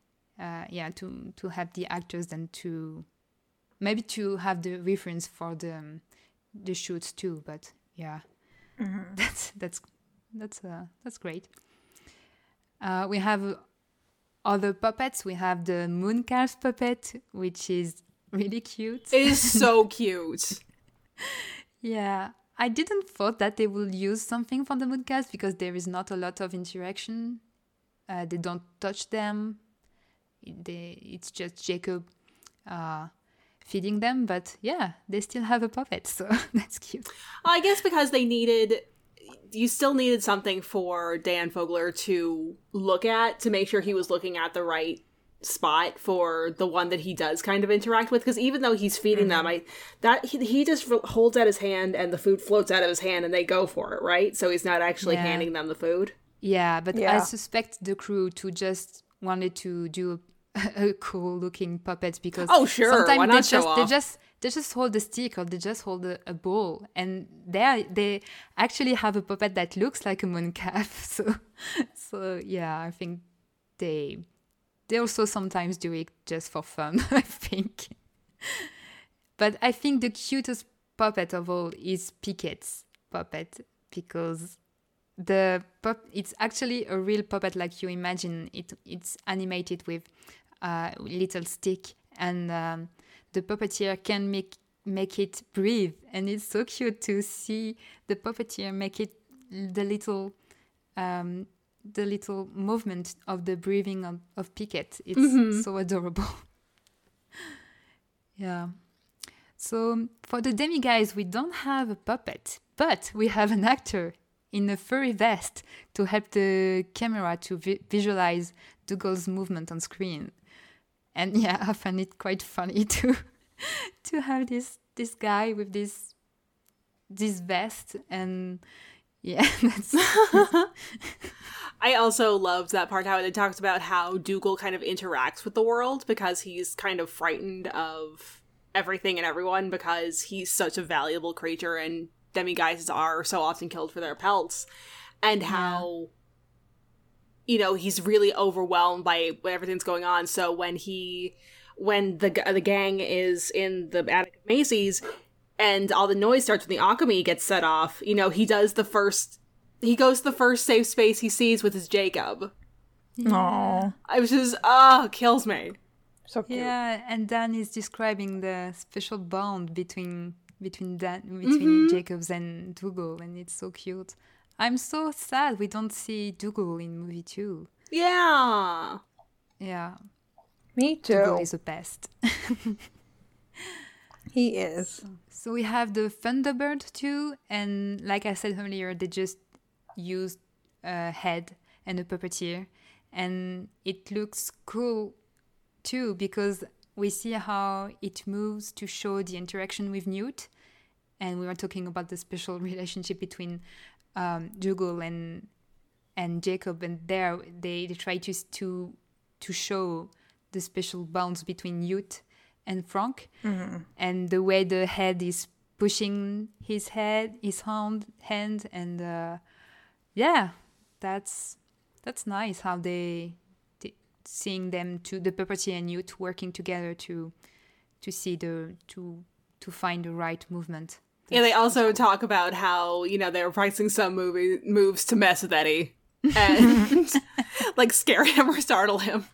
S3: help the actors than to maybe to have the reference for the shoots too. But yeah, that's great. We have other puppets. We have the Mooncalf puppet, which is really cute.
S2: It is so cute.
S3: Yeah. I didn't thought that they will use something from the Mooncalf because there is not a lot of interaction. They don't touch them. It's just Jacob feeding them, but yeah, they still have a puppet, so that's cute.
S2: I guess because you still needed something for Dan Fogler to look at to make sure he was looking at the right spot for the one that he does kind of interact with, because even though he's feeding them, he just holds out his hand and the food floats out of his hand and they go for it, right? So he's not actually handing them the food.
S3: Yeah, but I suspect the crew to just wanted to do a cool looking puppet, because sometimes
S2: why not show off?
S3: They just hold a stick or they just hold a bowl, and they actually have a puppet that looks like a mooncalf. So yeah, I think they also sometimes do it just for fun, I think. But I think the cutest puppet of all is Piquet's puppet, because it's actually a real puppet like you imagine. It's animated with a little stick, and the puppeteer can make it breathe, and it's so cute to see the puppeteer make it the little movement of the breathing of Piquet. It's so adorable. Yeah. So for the Demiguise, we don't have a puppet, but we have an actor in a furry vest to help the camera to visualize Dougal's movement on screen. And yeah, I find it quite funny to have this guy with this vest, and yeah, that's
S2: I also loved that part, how they talked about how Dougal kind of interacts with the world, because he's kind of frightened of everything and everyone because he's such a valuable creature and Demiguises are so often killed for their pelts, and how he's really overwhelmed by everything's going on. So when the gang is in the attic of Macy's and all the noise starts when the alchemy gets set off, he goes to the first safe space he sees with his Jacob.
S1: Aww.
S2: I was just kills me.
S1: So cute.
S3: Yeah, and Dan is describing the special bond between Jacobs and Dougal, and it's so cute. I'm so sad we don't see Dougal in movie 2.
S2: Yeah.
S3: Yeah.
S1: Me too.
S3: Dougal is the best.
S1: He is.
S3: So we have the Thunderbird too, and like I said earlier, they just used a head and a puppeteer, and it looks cool too, because we see how it moves to show the interaction with Newt, and we were talking about the special relationship between Dougal and Jacob, and there they try to show the special bonds between Newt and Frank, and the way the head is pushing his hand, and yeah, that's nice how they seeing them, to the puppeteer and Newt working together to see to find the right movement.
S2: They also talk about how they were practicing some moves to mess with Eddie and like scare him or startle him.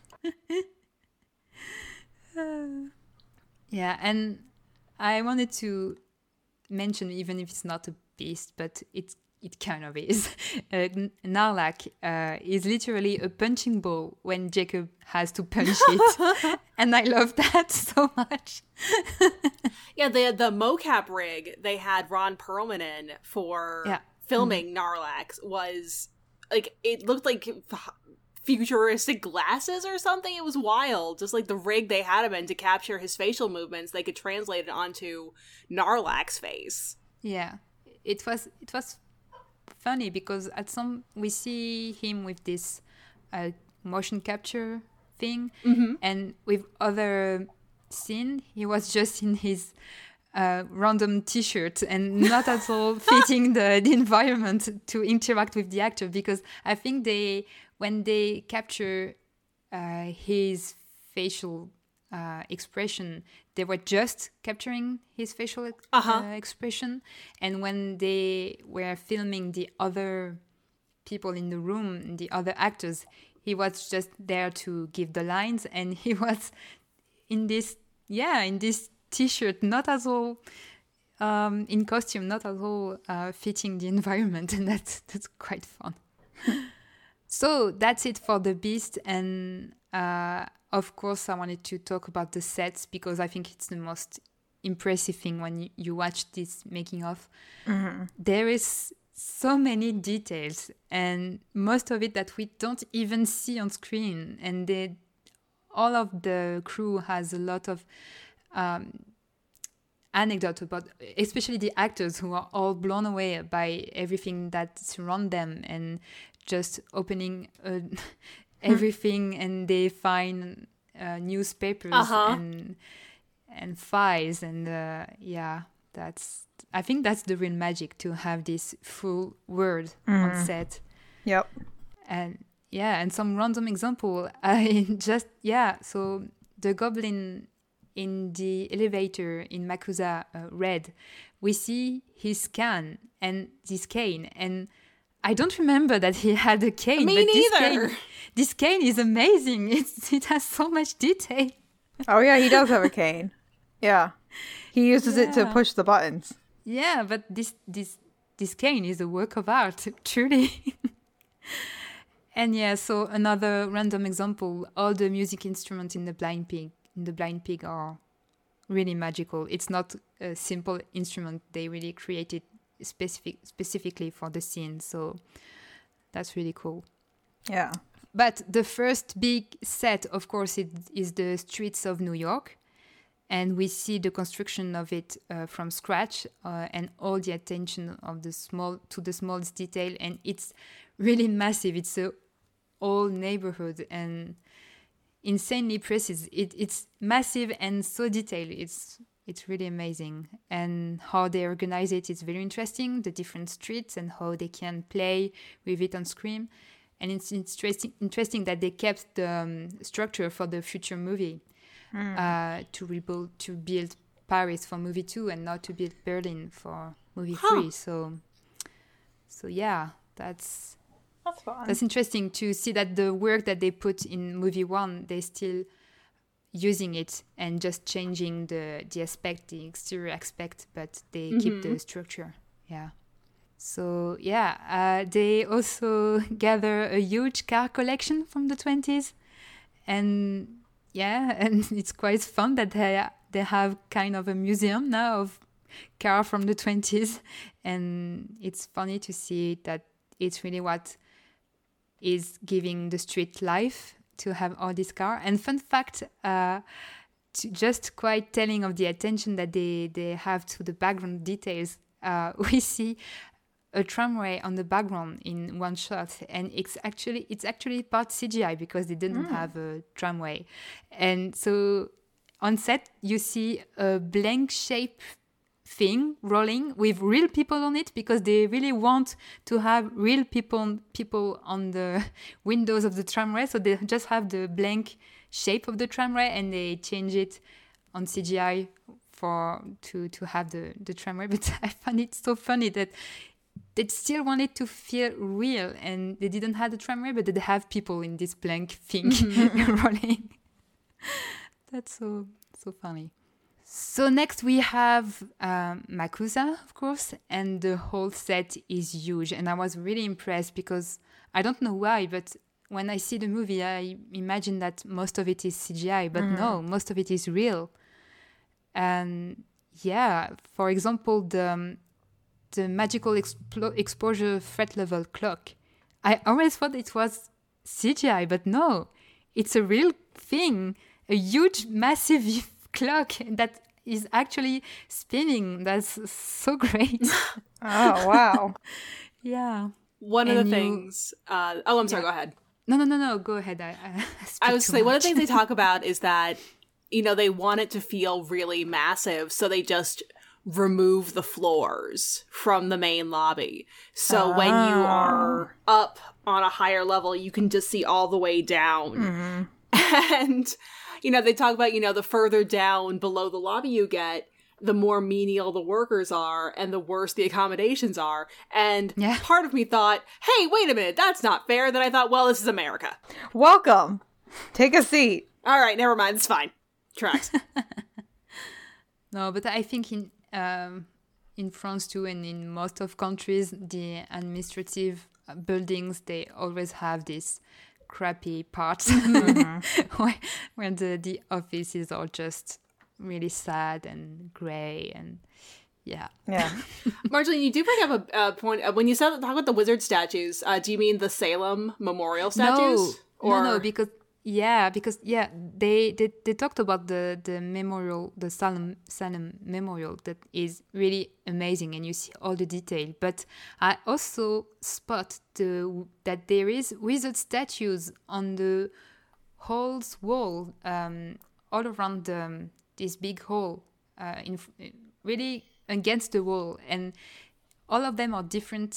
S3: Yeah, and I wanted to mention, even if it's not a beast, but it kind of is. Narlac is literally a punching ball when Jacob has to punch it. And I love that so much.
S2: Yeah, the mocap rig they had Ron Perlman in for filming Narlac was, like, it looked like futuristic glasses or something. It was wild. Just like the rig they had him in to capture his facial movements, they could translate it onto Narlac's face.
S3: Yeah, it was funny because we see him with this motion capture thing, and with other scene he was just in his random t-shirt and not at all fitting the environment to interact with the actor, because I think when they capture his facial expression, they were just capturing his facial expression, and when they were filming the other people in the room, the other actors, he was just there to give the lines, and he was in this t-shirt, not at all in costume, not at all fitting the environment, and that's quite fun. So that's it for the Beast, and Of course, I wanted to talk about the sets because I think it's the most impressive thing when you watch this making of. Mm-hmm. There is so many details, and most of it that we don't even see on screen. And all of the crew has a lot of anecdote about, especially the actors who are all blown away by everything that surrounds them, and just opening everything and they find newspapers and files, and I think that's the real magic, to have this full world on set.
S1: Yep.
S3: And some random example, so the goblin in the elevator in Makusa, Red, we see his cane, and I don't remember that he had a cane.
S2: Me neither.
S3: This cane is amazing. It has so much detail.
S1: Oh yeah, he does have a cane. Yeah, he uses it to push the buttons.
S3: Yeah, but this cane is a work of art, truly. And so another random example: all the music instruments in the Blind Pig are really magical. It's not a simple instrument; they really created specifically for the scene. So that's really cool.
S1: Yeah.
S3: But the first big set, of course, is the streets of New York. And we see the construction of it from scratch, and all the attention of the smallest detail. And it's really massive. It's a whole neighborhood and insanely precise. It's massive and so detailed. It's really amazing. And how they organize it is very interesting. The different streets and how they can play with it on screen. And it's interesting that they kept the structure for the future movie. To build Paris for movie 2 and not to build Berlin for movie 3. So yeah, that's
S1: fun.
S3: That's interesting to see that the work that they put in movie 1, they still using it and just changing the exterior aspect, but they keep the structure. Yeah. So yeah, they also gather a huge car collection from the 20s, and it's quite fun that they have kind of a museum now of car from the 20s, and it's funny to see that it's really what is giving the street life to have all this car. And fun fact, just quite telling of the attention that they have to the background details. We see a tramway on the background in one shot, and it's actually part CGI because they didn't have a tramway. And so on set you see a blank shape thing rolling with real people on it, because they really want to have real people on the windows of the tramway. So they just have the blank shape of the tramway, and they change it on CGI to have the tramway. But I find it so funny that they still wanted to feel real, and they didn't have the tramway, but they have people in this blank thing rolling. That's so funny. So next we have Makusa, of course, and the whole set is huge. And I was really impressed because I don't know why, but when I see the movie, I imagine that most of it is CGI, but no, most of it is real. And for example, the magical exposure threat level clock. I always thought it was CGI, but no, it's a real thing. A huge, massive clock that is actually spinning. That's so great.
S1: Oh, wow.
S3: Yeah.
S2: One of the things... I'm sorry, go ahead.
S3: No, go ahead.
S2: I was saying, one of the things they talk about is that, they want it to feel really massive, so they just remove the floors from the main lobby. So when you are up on a higher level, you can just see all the way down. And, they talk about, the further down below the lobby you get, the more menial the workers are and the worse the accommodations are. And part of me thought, hey, wait a minute, that's not fair. Then I thought, well, this is America.
S1: Welcome. Take a seat.
S2: All right, never mind. It's fine. Tracks.
S3: No, but I think in France too, and in most of countries, the administrative buildings, they always have this crappy parts where the office is all just really sad and grey and yeah.
S2: Marjorie, you do bring up a point when you talk about the wizard statues. Do you mean the Salem Memorial statues?
S3: No, because they talked about the memorial, the Salem Memorial, that is really amazing, and you see all the detail. But I also spot that there is wizard statues on the hall's wall, all around this big hall, really against the wall, and all of them are different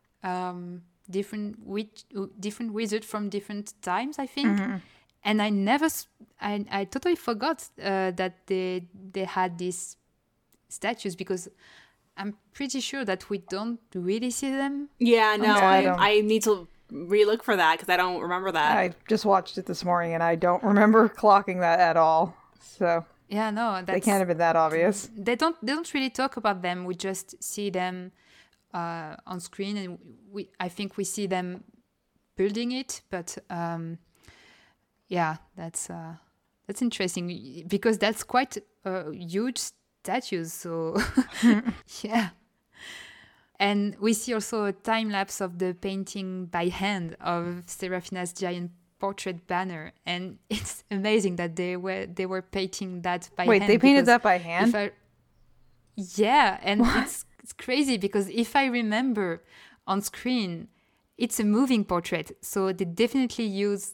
S3: wizards from different times, I think. And I totally forgot that they had these statues, because I'm pretty sure that we don't really see them.
S2: Yeah, no, I need to relook for that because I don't remember that.
S1: I just watched it this morning and I don't remember clocking that at all. So
S3: yeah, no,
S1: they can't have been that obvious.
S3: They don't really talk about them. We just see them on screen, and I think we see them building it. But yeah, that's interesting, because that's quite huge statues. So yeah. And we see also a time lapse of the painting by hand of Serafina's giant portrait banner, and it's amazing that they were painting that by hand.
S1: Wait, they painted that by hand?
S3: Yeah, and it's crazy, because if I remember on screen, it's a moving portrait, so they definitely use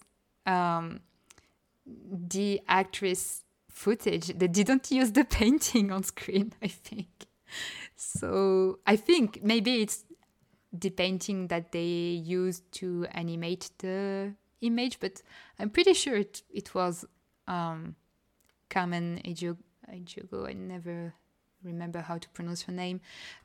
S3: the actress footage. They didn't use the painting on screen, I think. So I think maybe it's the painting that they used to animate the image, but I'm pretty sure it was Carmen Ejogo. I never remember how to pronounce her name,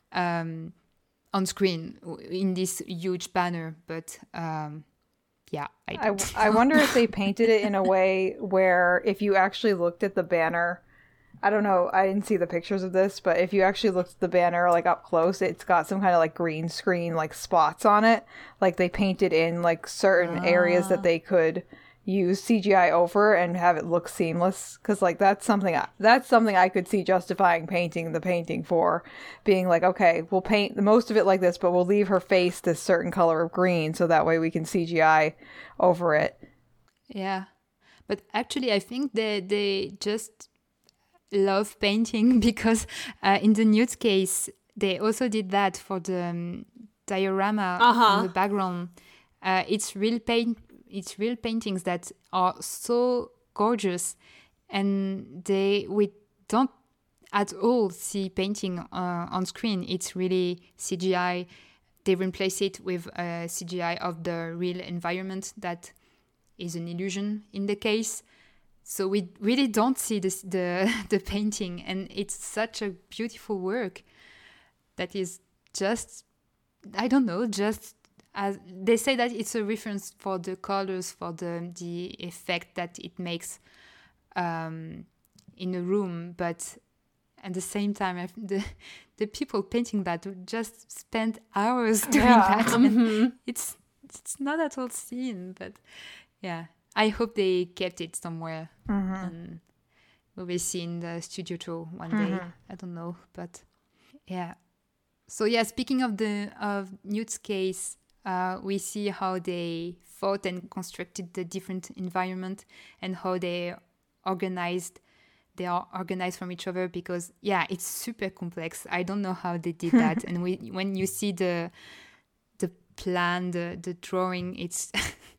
S3: on screen in this huge banner. But yeah,
S1: I wonder if they painted it in a way where if you actually looked at the banner, I don't know, I didn't see the pictures of this, but if you actually looked at the banner like up close, it's got some kind of like green screen like spots on it. Like they painted in like certain areas that they could use CGI over and have it look seamless. Because like that's something I could see justifying painting the painting for, being like, okay, we'll paint most of it like this, but we'll leave her face this certain color of green so that way we can CGI over it.
S3: Yeah, but actually I think they just love painting, because in the nude case they also did that for the diorama in the background. It's real paintings that are so gorgeous, and we don't at all see painting on screen. It's really CGI. They replace it with CGI of the real environment that is an illusion in the case. So we really don't see the painting, and it's such a beautiful work that is just, I don't know, just as they say that it's a reference for the colors, for the effect that it makes in a room, but at the same time, the people painting that just spend hours doing that. Mm-hmm. It's not at all seen, but yeah. I hope they kept it somewhere, and we will see in the studio tour one day. I don't know, but yeah. So yeah, speaking of Newt's case, we see how they thought and constructed the different environment, and how they are organized from each other, because yeah, it's super complex. I don't know how they did that. And when you see the plan, the drawing, it's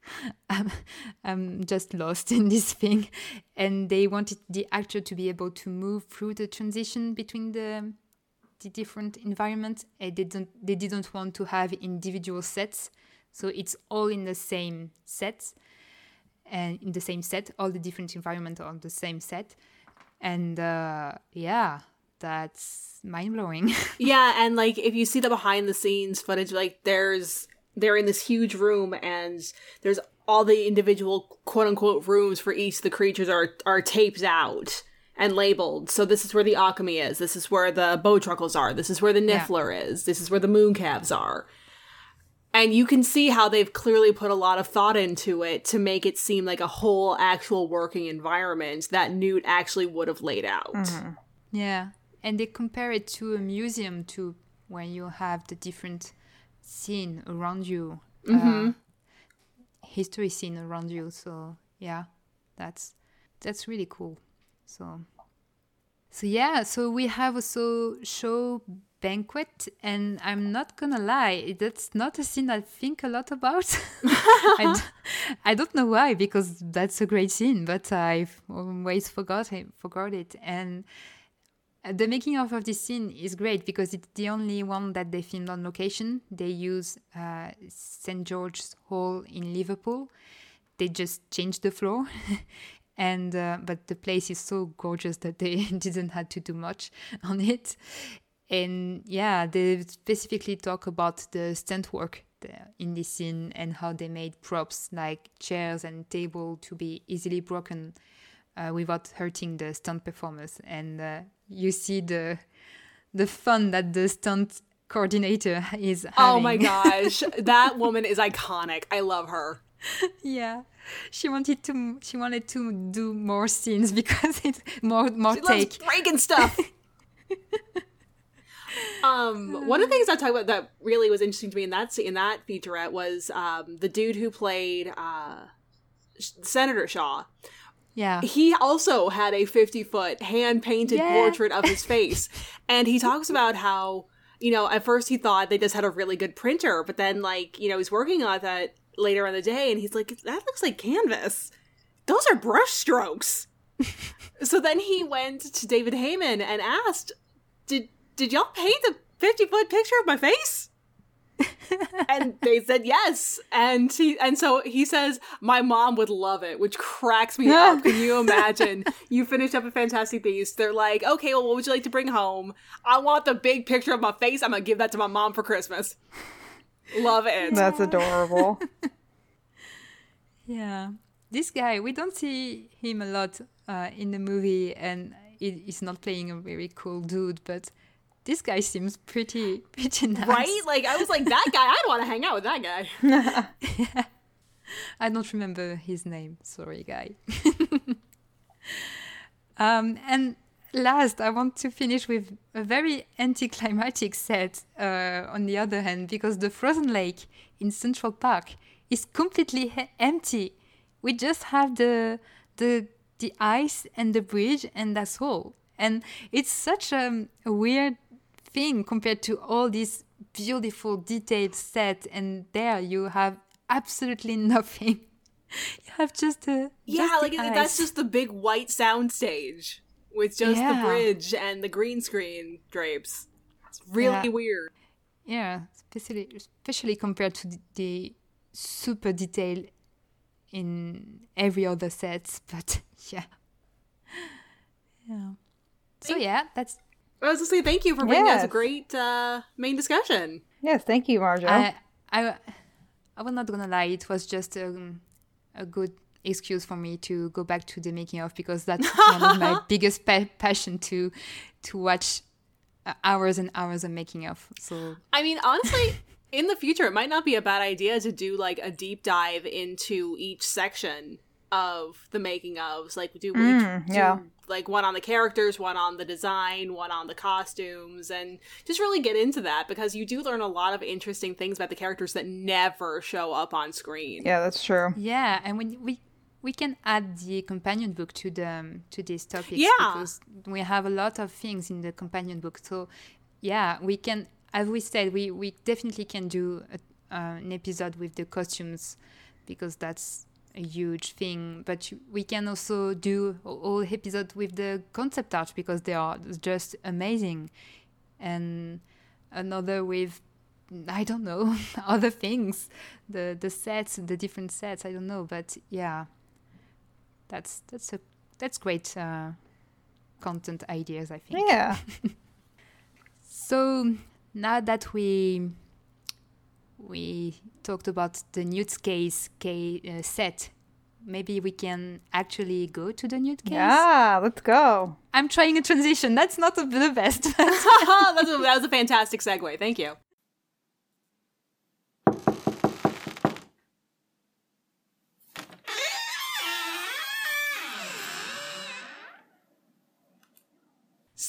S3: I'm just lost in this thing. And they wanted the actor to be able to move through the transition between the different environments. And they didn't want to have individual sets, so it's all in the same set, and in the same set, all the different environments are on the same set. And yeah, that's mind-blowing.
S2: Yeah, and like if you see the behind the scenes footage, like they're in this huge room, and there's all the individual quote unquote rooms for each of the creatures are taped out and labeled. So this is where the Alchemy is, this is where the Bowtruckles are, this is where the Niffler is, this is where the Mooncalves are. And you can see how they've clearly put a lot of thought into it to make it seem like a whole actual working environment that Newt actually would have laid out.
S1: Mm-hmm.
S3: Yeah. And they compare it to a museum too, where you have the different scene around you, history scene around you. So yeah, that's really cool. So yeah, so we have also show banquet, and I'm not gonna lie, that's not a scene I think a lot about. I don't know why, because that's a great scene, but I've always forgot it. And the making of this scene is great because it's the only one that they filmed on location. They use St. George's Hall in Liverpool. They just changed the floor. And but the place is so gorgeous that they didn't have to do much on it. And yeah, they specifically talk about the stunt work in this scene and how they made props like chairs and table to be easily broken without hurting the stunt performers. And you see the fun that the stunt coordinator is having.
S2: Oh my gosh, that woman is iconic. I love her.
S3: Yeah, she wanted to do more scenes because it's more
S2: she
S3: take.
S2: Loves breaking stuff. One of the things I talked about that really was interesting to me in that featurette was the dude who played Senator Shaw.
S3: Yeah.
S2: He also had a 50-foot hand-painted portrait of his face. And he talks about how, at first he thought they just had a really good printer, but then, he's working on that later in the day, and he's like, that looks like canvas. Those are brush strokes. So then he went to David Heyman and asked, did y'all paint a 50-foot picture of my face? And they said yes. And so he says, my mom would love it, which cracks me up. Can you imagine? You finish up a Fantastic Beasts. They're like, okay, well, what would you like to bring home? I want the big picture of my face. I'm going to give that to my mom for Christmas. Love it.
S1: That's adorable.
S3: Yeah. This guy, we don't see him a lot in the movie, and he's not playing a very cool dude, but this guy seems pretty nice.
S2: Right? I was like, that guy, I'd want to hang out with that guy.
S3: Yeah. I don't remember his name. Sorry, guy. And last, I want to finish with a very anticlimactic set, on the other hand, because the frozen lake in Central Park is completely empty. We just have the ice and the bridge, and that's all. And it's such a weird thing compared to all these beautiful detailed sets, and there you have absolutely nothing. You have just the
S2: that's just the big white soundstage with just the bridge and the green screen drapes. It's really weird.
S3: Yeah, especially compared to the super detail in every other sets, but yeah. So that's.
S2: I was going to say thank you for bringing us a great main discussion.
S1: Yes, thank you, Marjo.
S3: I was not gonna lie, it was just a good excuse for me to go back to the making of, because that's one of my biggest passion to watch hours and hours of making of. So
S2: I mean, honestly, in the future, it might not be a bad idea to do a deep dive into each section of the making ofs, do one on the characters, one on the design, one on the costumes, and just really get into that, because you do learn a lot of interesting things about the characters that never show up on screen.
S1: Yeah, that's true.
S3: Yeah, and when we can add the companion book to these topics, because we have a lot of things in the companion book. So yeah, we can, as we said, we definitely can do an episode with the costumes, because that's a huge thing, but we can also do a whole episode with the concept art, because they are just amazing, and another with, I don't know, other things, the sets, the different sets, I don't know, but yeah, that's great content ideas, I think.
S1: Yeah.
S3: So now that we talked about the Newt's Case set, maybe we can actually go to the Newt Case.
S1: Yeah, let's go.
S3: I'm trying a transition. That's not the best.
S2: That was a fantastic segue. Thank you.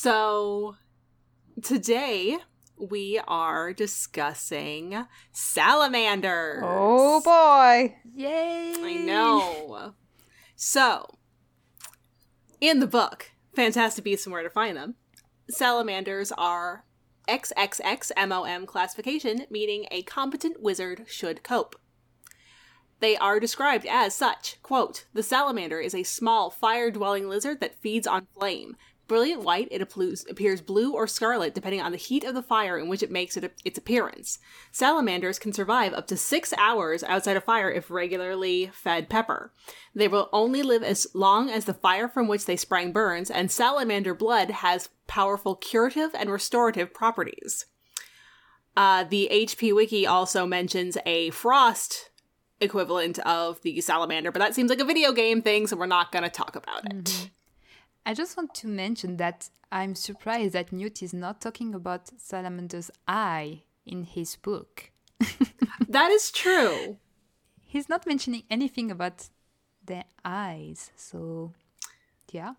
S2: So today we are discussing salamanders.
S1: Oh boy.
S3: Yay!
S2: I know. So, in the book, Fantastic Beasts and Where to Find Them, salamanders are XXXMOM classification, meaning a competent wizard should cope. They are described as such, quote, "The salamander is a small, fire-dwelling lizard that feeds on flame. Brilliant white, it appears blue or scarlet depending on the heat of the fire in which it makes its appearance. Salamanders can survive up to 6 hours outside a fire if regularly fed pepper. They will only live as long as the fire from which they sprang burns, and salamander blood has powerful curative and restorative properties." The HP Wiki also mentions a frost equivalent of the salamander, but that seems like a video game thing, so we're not going to talk about it.
S3: Mm-hmm. I just want to mention that I'm surprised that Newt is not talking about salamander's eye in his book.
S2: That is true.
S3: He's not mentioning anything about their eyes, so yeah.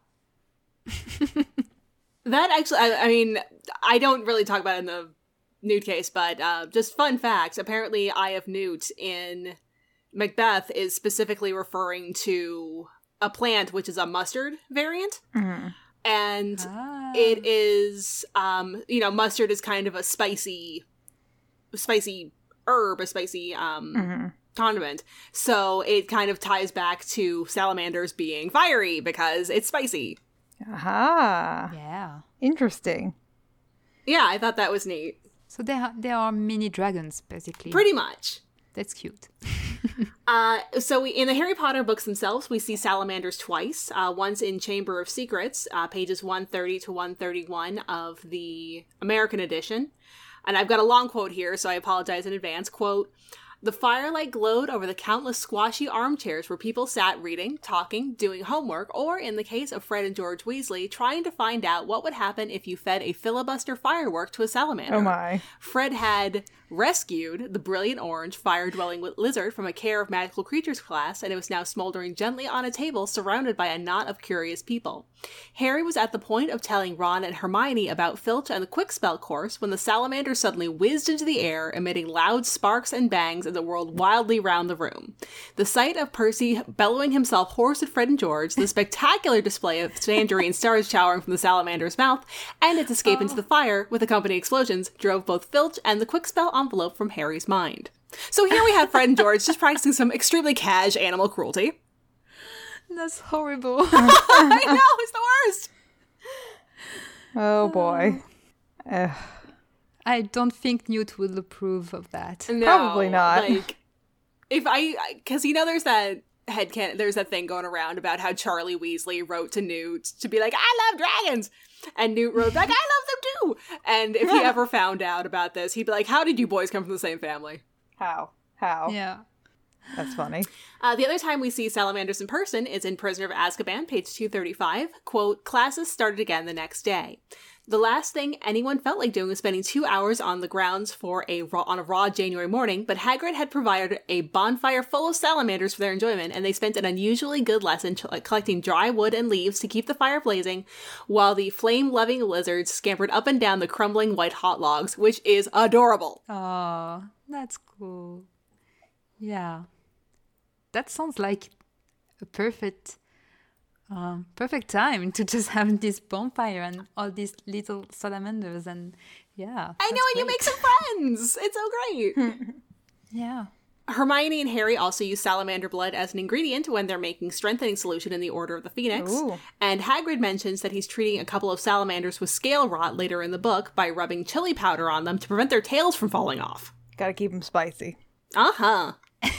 S2: That actually, I mean, I don't really talk about it in the Newt case, but just fun facts. Apparently, Eye of Newt in Macbeth is specifically referring to a plant, which is a mustard variant.
S1: Mm-hmm.
S2: And it is, mustard is kind of a spicy herb, a spicy condiment. So it kind of ties back to salamanders being fiery because it's spicy.
S1: Aha.
S3: Yeah. Interesting.
S2: Yeah, I thought that was neat.
S3: So there are mini dragons, basically.
S2: Pretty much.
S3: That's cute.
S2: So in the Harry Potter books themselves, we see salamanders twice. Once in Chamber of Secrets, pages 130 to 131 of the American edition. And I've got a long quote here, so I apologize in advance. Quote, "The firelight glowed over the countless squashy armchairs where people sat reading, talking, doing homework, or, in the case of Fred and George Weasley, trying to find out what would happen if you fed a filibuster firework to a salamander.
S1: Oh my.
S2: Fred had rescued the brilliant orange fire-dwelling lizard from a Care of Magical Creatures class, and it was now smoldering gently on a table surrounded by a knot of curious people. Harry was at the point of telling Ron and Hermione about Filch and the Quickspell course when the salamander suddenly whizzed into the air, emitting loud sparks and bangs and the whirled wildly round the room. The sight of Percy bellowing himself hoarse at Fred and George, the spectacular display of tangerine stars showering from the salamander's mouth, and its escape into the fire with accompanying explosions drove both Filch and the Quickspell envelope from Harry's mind." So here we have Fred and George just practicing some extremely cash animal cruelty.
S3: That's horrible.
S2: I know, it's the worst.
S1: Oh boy.
S3: I don't think Newt will approve of that.
S2: No,
S1: Probably not.
S2: Like, because there's that there's that thing going around about how Charlie Weasley wrote to Newt to be like, "I love dragons," and Newt wrote back, "I love them too." And if he ever found out about this, he'd be like, "How did you boys come from the same family?"
S1: How?
S3: Yeah.
S1: That's funny.
S2: The other time we see salamanders in person is in Prisoner of Azkaban, page 235. Quote, "Classes started again the next day. The last thing anyone felt like doing was spending 2 hours on the grounds on a raw January morning, but Hagrid had provided a bonfire full of salamanders for their enjoyment, and they spent an unusually good lesson collecting dry wood and leaves to keep the fire blazing, while the flame-loving lizards scampered up and down the crumbling white hot logs, which is adorable."
S3: Oh, that's cool. Yeah. That sounds like a perfect time to just have this bonfire and all these little salamanders, and yeah.
S2: I know, and you make some friends. It's so great.
S3: Yeah.
S2: Hermione and Harry also use salamander blood as an ingredient when they're making strengthening solution in the Order of the Phoenix.
S1: Ooh.
S2: And Hagrid mentions that he's treating a couple of salamanders with scale rot later in the book by rubbing chili powder on them to prevent their tails from falling off.
S1: Gotta keep them spicy.
S2: Uh-huh.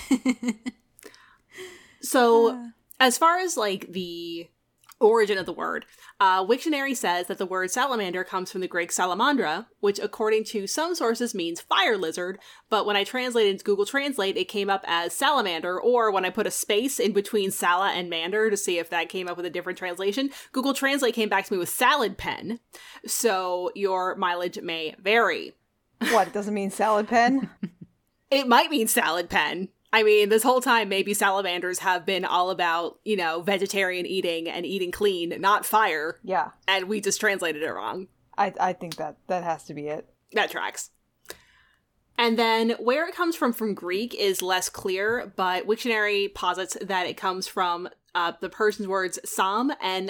S2: So, as far as, like, the origin of the word, Wiktionary says that the word salamander comes from the Greek salamandra, which according to some sources means fire lizard, but when I translated into Google Translate, it came up as salamander, or when I put a space in between sala and mander to see if that came up with a different translation, Google Translate came back to me with salad pen, so your mileage may vary.
S1: What, it doesn't mean salad pen?
S2: It might mean salad pen. I mean, this whole time, maybe salamanders have been all about, vegetarian eating and eating clean, not fire.
S1: Yeah.
S2: And we just translated it wrong.
S1: I think that has to be it.
S2: That tracks. And then where it comes from Greek is less clear, but Wiktionary posits that it comes from the Persian words sam and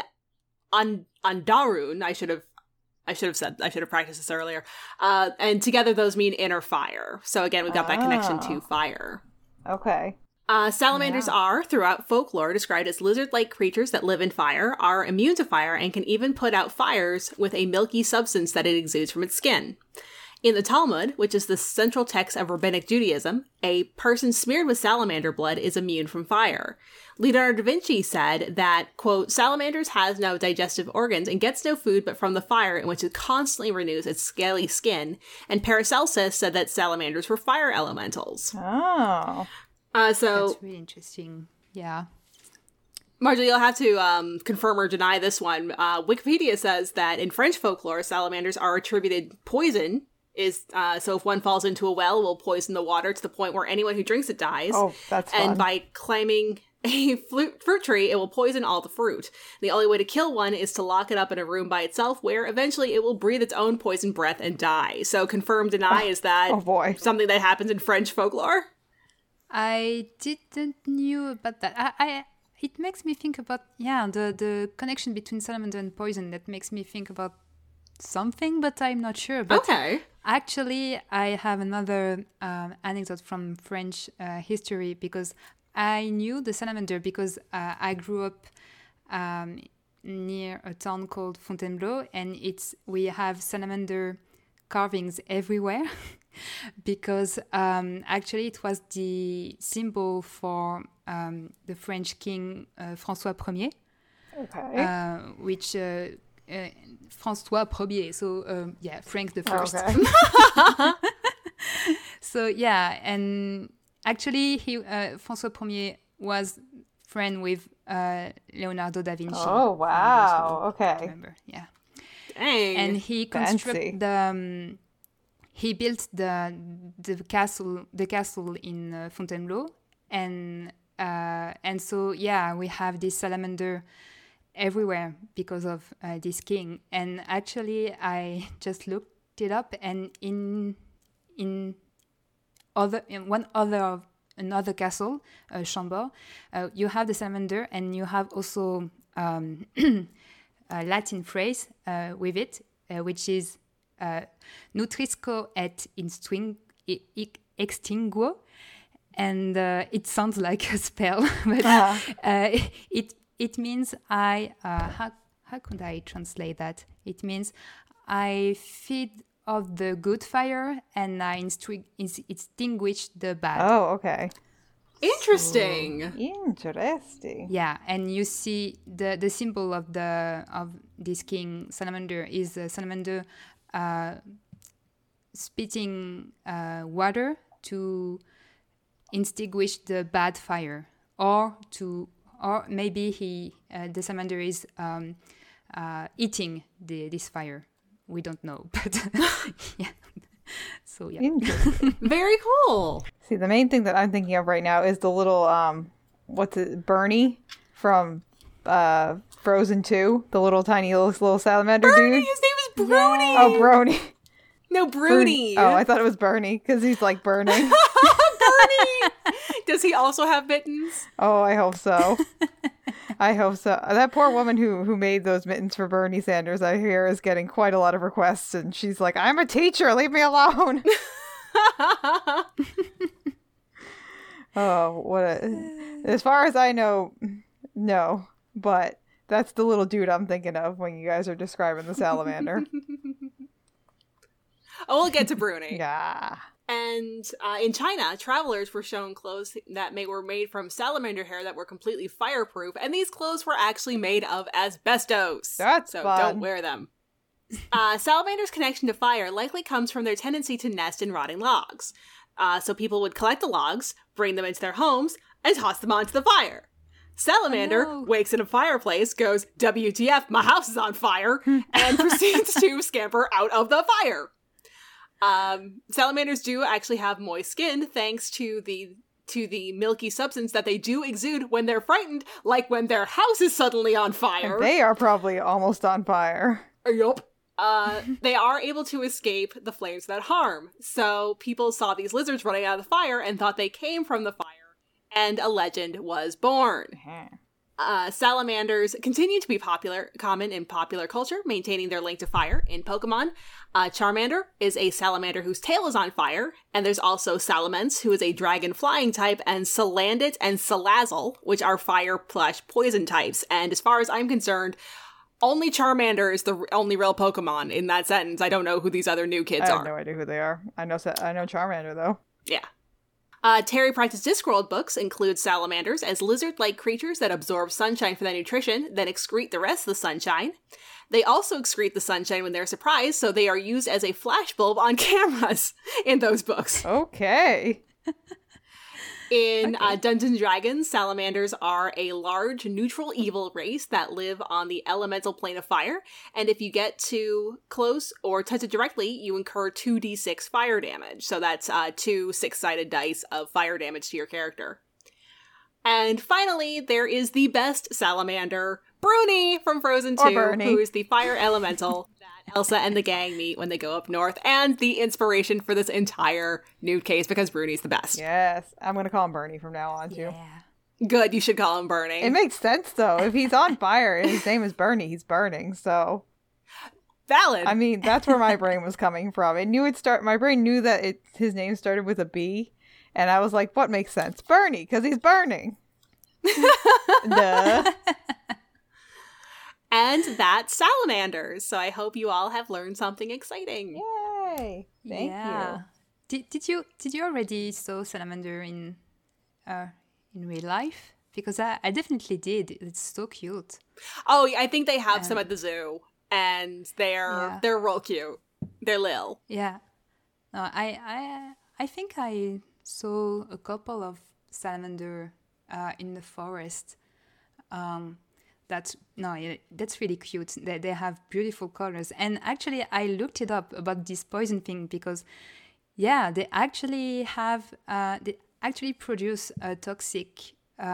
S2: andarun. I should have practiced this earlier. And together those mean inner fire. So again, we've got that connection to fire.
S1: Okay.
S2: Salamanders are, throughout folklore, described as lizard-like creatures that live in fire, are immune to fire, and can even put out fires with a milky substance that it exudes from its skin. In the Talmud, which is the central text of Rabbinic Judaism, a person smeared with salamander blood is immune from fire. Leonardo da Vinci said that, quote, salamanders has no digestive organs and gets no food but from the fire in which it constantly renews its scaly skin, and Paracelsus said that salamanders were fire elementals.
S1: Oh.
S2: So
S3: that's really interesting. Yeah.
S2: Marjorie, you'll have to confirm or deny this one. Wikipedia says that in French folklore, salamanders are attributed poison. So if one falls into a well, it will poison the water to the point where anyone who drinks it dies.
S1: Oh, that's fun.
S2: And by climbing a fruit tree, it will poison all the fruit. The only way to kill one is to lock it up in a room by itself, where eventually it will breathe its own poison breath and die. So confirm, deny, is that something that happens in French folklore?
S3: I didn't knew about that. It makes me think about, the connection between salamander and poison. That makes me think about something, but I'm not sure. But
S2: okay.
S3: Actually, I have another anecdote from French history, because I knew the salamander because I grew up near a town called Fontainebleau, and we have salamander carvings everywhere because actually it was the symbol for the French king François Ier, which François Ier, so Frank the First. Okay. So and actually François Ier was friend with Leonardo da Vinci.
S1: Oh wow! Okay.
S3: Remember, yeah.
S2: Dang.
S3: And he constructed he built the castle in Fontainebleau, and so we have this salamander everywhere because of this king. And actually, I just looked it up, and in another castle, Chambord, you have the salamander, and you have also a Latin phrase with it, which is nutrisco et extinguo, and it sounds like a spell, but it means how could I translate that? It means I feed off the good fire and I extinguish the bad.
S1: Oh, okay.
S2: Interesting.
S1: Interesting.
S3: Yeah, and you see the symbol of this king salamander is a salamander spitting water to extinguish the bad fire, or maybe the salamander is eating this fire. We don't know, but yeah. So yeah.
S2: Very cool.
S1: See, the main thing that I'm thinking of right now is the little Bernie from Frozen 2, the little tiny little salamander
S2: Bernie,
S1: dude.
S2: His name is Brony.
S1: Oh, Brony.
S2: No, Bruni.
S1: Oh, I thought it was Bernie because he's like burning.
S2: Bernie. Does he also have mittens?
S1: Oh, I hope so. I hope so. That poor woman who made those mittens for Bernie Sanders, I hear, is getting quite a lot of requests, and she's like, "I'm a teacher, leave me alone." Oh, as far as I know, no. But that's the little dude I'm thinking of when you guys are describing the salamander.
S2: Oh, we'll get to Bruni.
S1: Yeah.
S2: And in China, travelers were shown clothes that were made from salamander hair that were completely fireproof, and these clothes were actually made of asbestos.
S1: So fun.
S2: Don't wear them. Salamanders' connection to fire likely comes from their tendency to nest in rotting logs. So people would collect the logs, bring them into their homes, and toss them onto the fire. Salamander wakes in a fireplace, goes, "WTF, my house is on fire," and proceeds to scamper out of the fire. Salamanders do actually have moist skin thanks to the to the milky substance that they do exude when they're frightened, like when their house is suddenly on fire.
S1: They are probably almost on fire.
S2: Yup. They are able to escape the flames without harm. So people saw these lizards running out of the fire and thought they came from the fire, and a legend was born. Salamanders continue to be common in popular culture, maintaining their link to fire. In Pokemon, Charmander is a salamander whose tail is on fire, and there's also Salamence, who is a dragon flying type, and Salandit and Salazzle, which are fire/poison types. And as far as I'm concerned, only Charmander is the only real Pokemon in that sentence. I don't know who these other new kids are.
S1: I have no idea who they are. I know Charmander, though.
S2: Yeah. Terry Pratchett's Discworld books include salamanders as lizard-like creatures that absorb sunshine for their nutrition, then excrete the rest of the sunshine. They also excrete the sunshine when they're surprised, so they are used as a flashbulb on cameras in those books.
S1: Okay.
S2: In Dungeons & Dragons, salamanders are a large, neutral evil race that live on the elemental plane of fire, and if you get too close or touch it directly, you incur 2d6 fire damage. So that's 2 6-sided dice of fire damage to your character. And finally, there is the best salamander, Bruni from Frozen 2, who is the fire elemental that Elsa and the gang meet when they go up north, and the inspiration for this entire nude case, because Bruni's the best.
S1: Yes, I'm going to call him Bernie from now on, too.
S3: Yeah.
S2: Good, you should call him Bernie.
S1: It makes sense, though. If he's on fire and his name is Bernie, he's burning, so...
S2: Valid.
S1: I mean, that's where my brain was coming from. My brain knew that his name started with a B, and I was like, what makes sense? Bernie, because he's burning. Duh.
S2: And that's salamanders. So I hope you all have learned something exciting.
S1: Yay! Thank you.
S3: Did you already saw salamander in real life? Because I definitely did. It's so cute.
S2: Oh, I think they have some at the zoo, and they're real cute. They're lil.
S3: Yeah. No, I think I saw a couple of salamander in the forest. That's really cute. They have beautiful colors. And actually, I looked it up about this poison thing because, they actually have they actually produce a toxic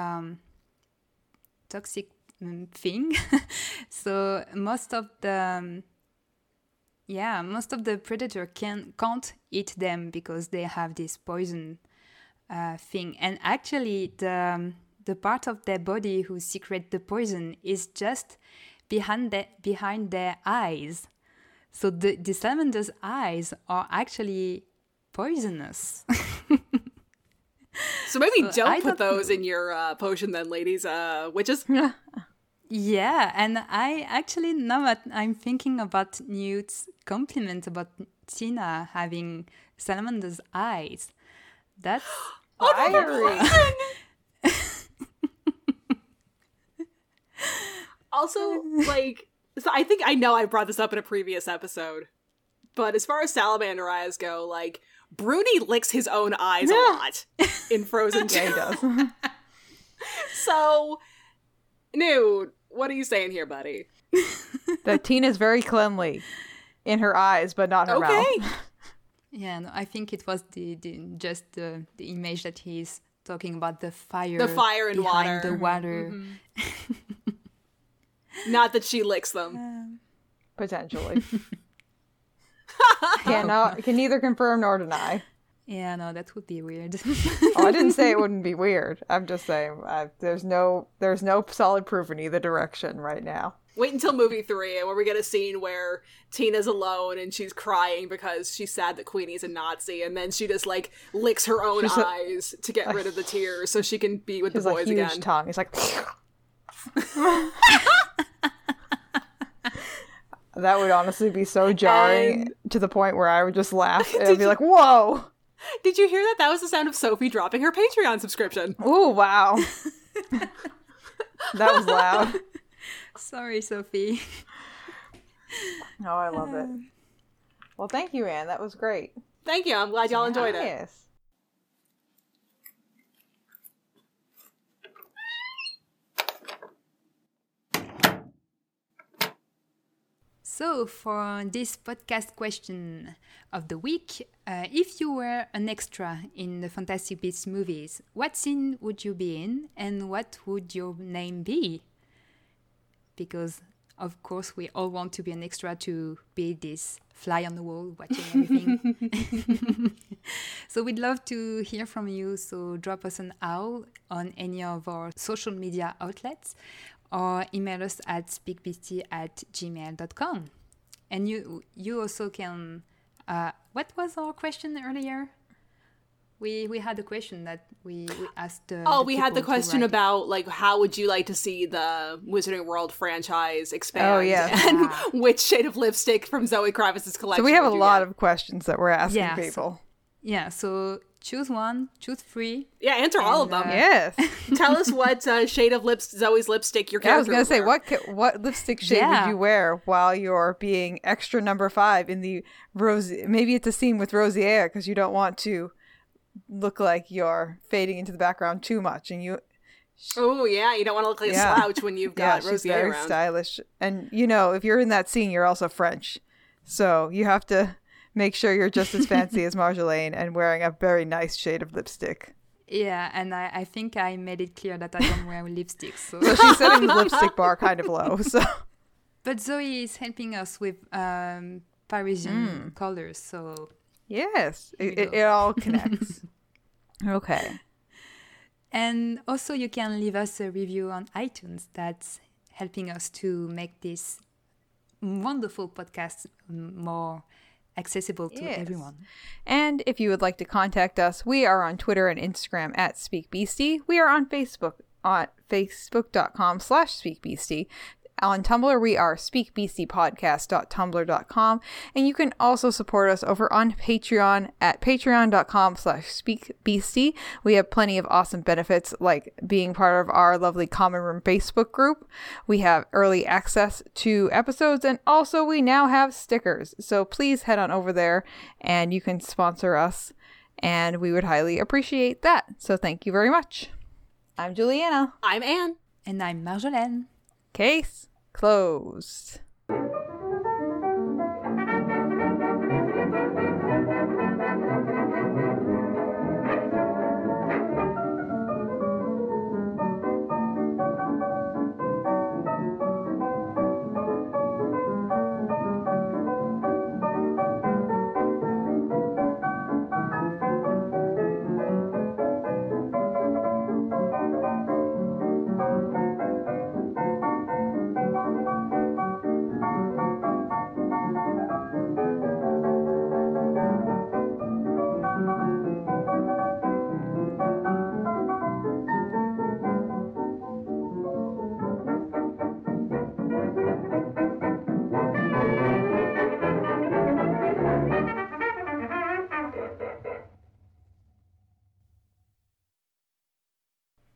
S3: thing. So most of the predator can't eat them because they have this poison thing. And actually, the part of their body who secrete the poison is just behind their eyes. So the salamander's eyes are actually poisonous.
S2: So maybe don't put those in your potion then, ladies. Witches?
S3: Yeah, and I actually, now that I'm thinking about Newt's compliment about Tina having salamander's eyes, that's
S1: fiery.
S2: Also, so I think I know I brought this up in a previous episode, but as far as salamander eyes go, Bruni licks his own eyes a lot in Frozen 2.
S1: Yeah, he does.
S2: So, Nude, what are you saying here, buddy?
S1: That Tina's very cleanly in her eyes, but not in her mouth.
S3: Yeah, no, I think it was the image that he's talking about, the fire
S2: and water.
S3: The water.
S2: Mm-hmm. Not that she licks them.
S1: Potentially. Can neither confirm nor deny.
S3: Yeah, no, that would be weird.
S1: Oh, I didn't say it wouldn't be weird. I'm just saying there's no solid proof in either direction right now.
S2: Wait until movie 3, where we get a scene where Tina's alone and she's crying because she's sad that Queenie's a Nazi, and then she just licks her own eyes to get rid of the tears so she can be with the boys again.
S1: Huge tongue. It's like. That would honestly be so jarring to the point where I would just laugh and I'd be like, whoa!
S2: Did you hear that? That was the sound of Sophie dropping her Patreon subscription.
S1: Ooh, wow. That was loud.
S3: Sorry, Sophie.
S1: Oh, I love it. Well, thank you, Anne. That was great.
S2: Thank you. I'm glad y'all enjoyed it.
S1: Yes.
S3: So for this podcast question of the week, if you were an extra in the Fantastic Beasts movies, what scene would you be in and what would your name be? Because of course we all want to be an extra to be this fly on the wall watching everything. So we'd love to hear from you, so drop us an owl on any of our social media outlets or email us at speakbeastie@gmail.com. And you also can... what was our question earlier? We had a question that we asked.
S2: We had the question about like how would you like to see the Wizarding World franchise expand?
S1: Oh yeah,
S2: and which shade of lipstick from Zoe Kravitz's collection?
S1: So we have a lot of questions that we're asking people.
S3: So choose one, choose 3.
S2: Yeah, answer all of them.
S1: Yes.
S2: Tell us what shade of Zoe's lipstick your character.
S1: I was gonna say what lipstick shade would you wear while you're being extra number 5 in the Rosie? Maybe it's a scene with Rosier because you don't want to look like you're fading into the background too much, and you.
S2: Oh yeah, you don't want to look like a slouch when you've got
S1: she's
S2: Rosier
S1: very
S2: around.
S1: Stylish, and if you're in that scene, you're also French, so you have to make sure you're just as fancy as Marjolaine and wearing a very nice shade of lipstick.
S3: Yeah, and I think I made it clear that I don't wear lipstick. So
S1: she's setting the lipstick bar kind of low. So,
S3: but Zoe is helping us with Parisian colors, so
S1: yes, it all connects. Okay.
S3: And also you can leave us a review on iTunes. That's helping us to make this wonderful podcast more accessible to everyone.
S1: And if you would like to contact us, we are on Twitter and Instagram at SpeakBeastie. We are on Facebook at facebook.com/SpeakBeastie. On Tumblr, we are speakbeastiepodcast.tumblr.com. And you can also support us over on Patreon at patreon.com/speakbeastie. We have plenty of awesome benefits like being part of our lovely Common Room Facebook group. We have early access to episodes, and also we now have stickers. So please head on over there and you can sponsor us, and we would highly appreciate that. So thank you very much. I'm Juliana.
S2: I'm Anne.
S3: And I'm Marjolaine.
S1: Case closed.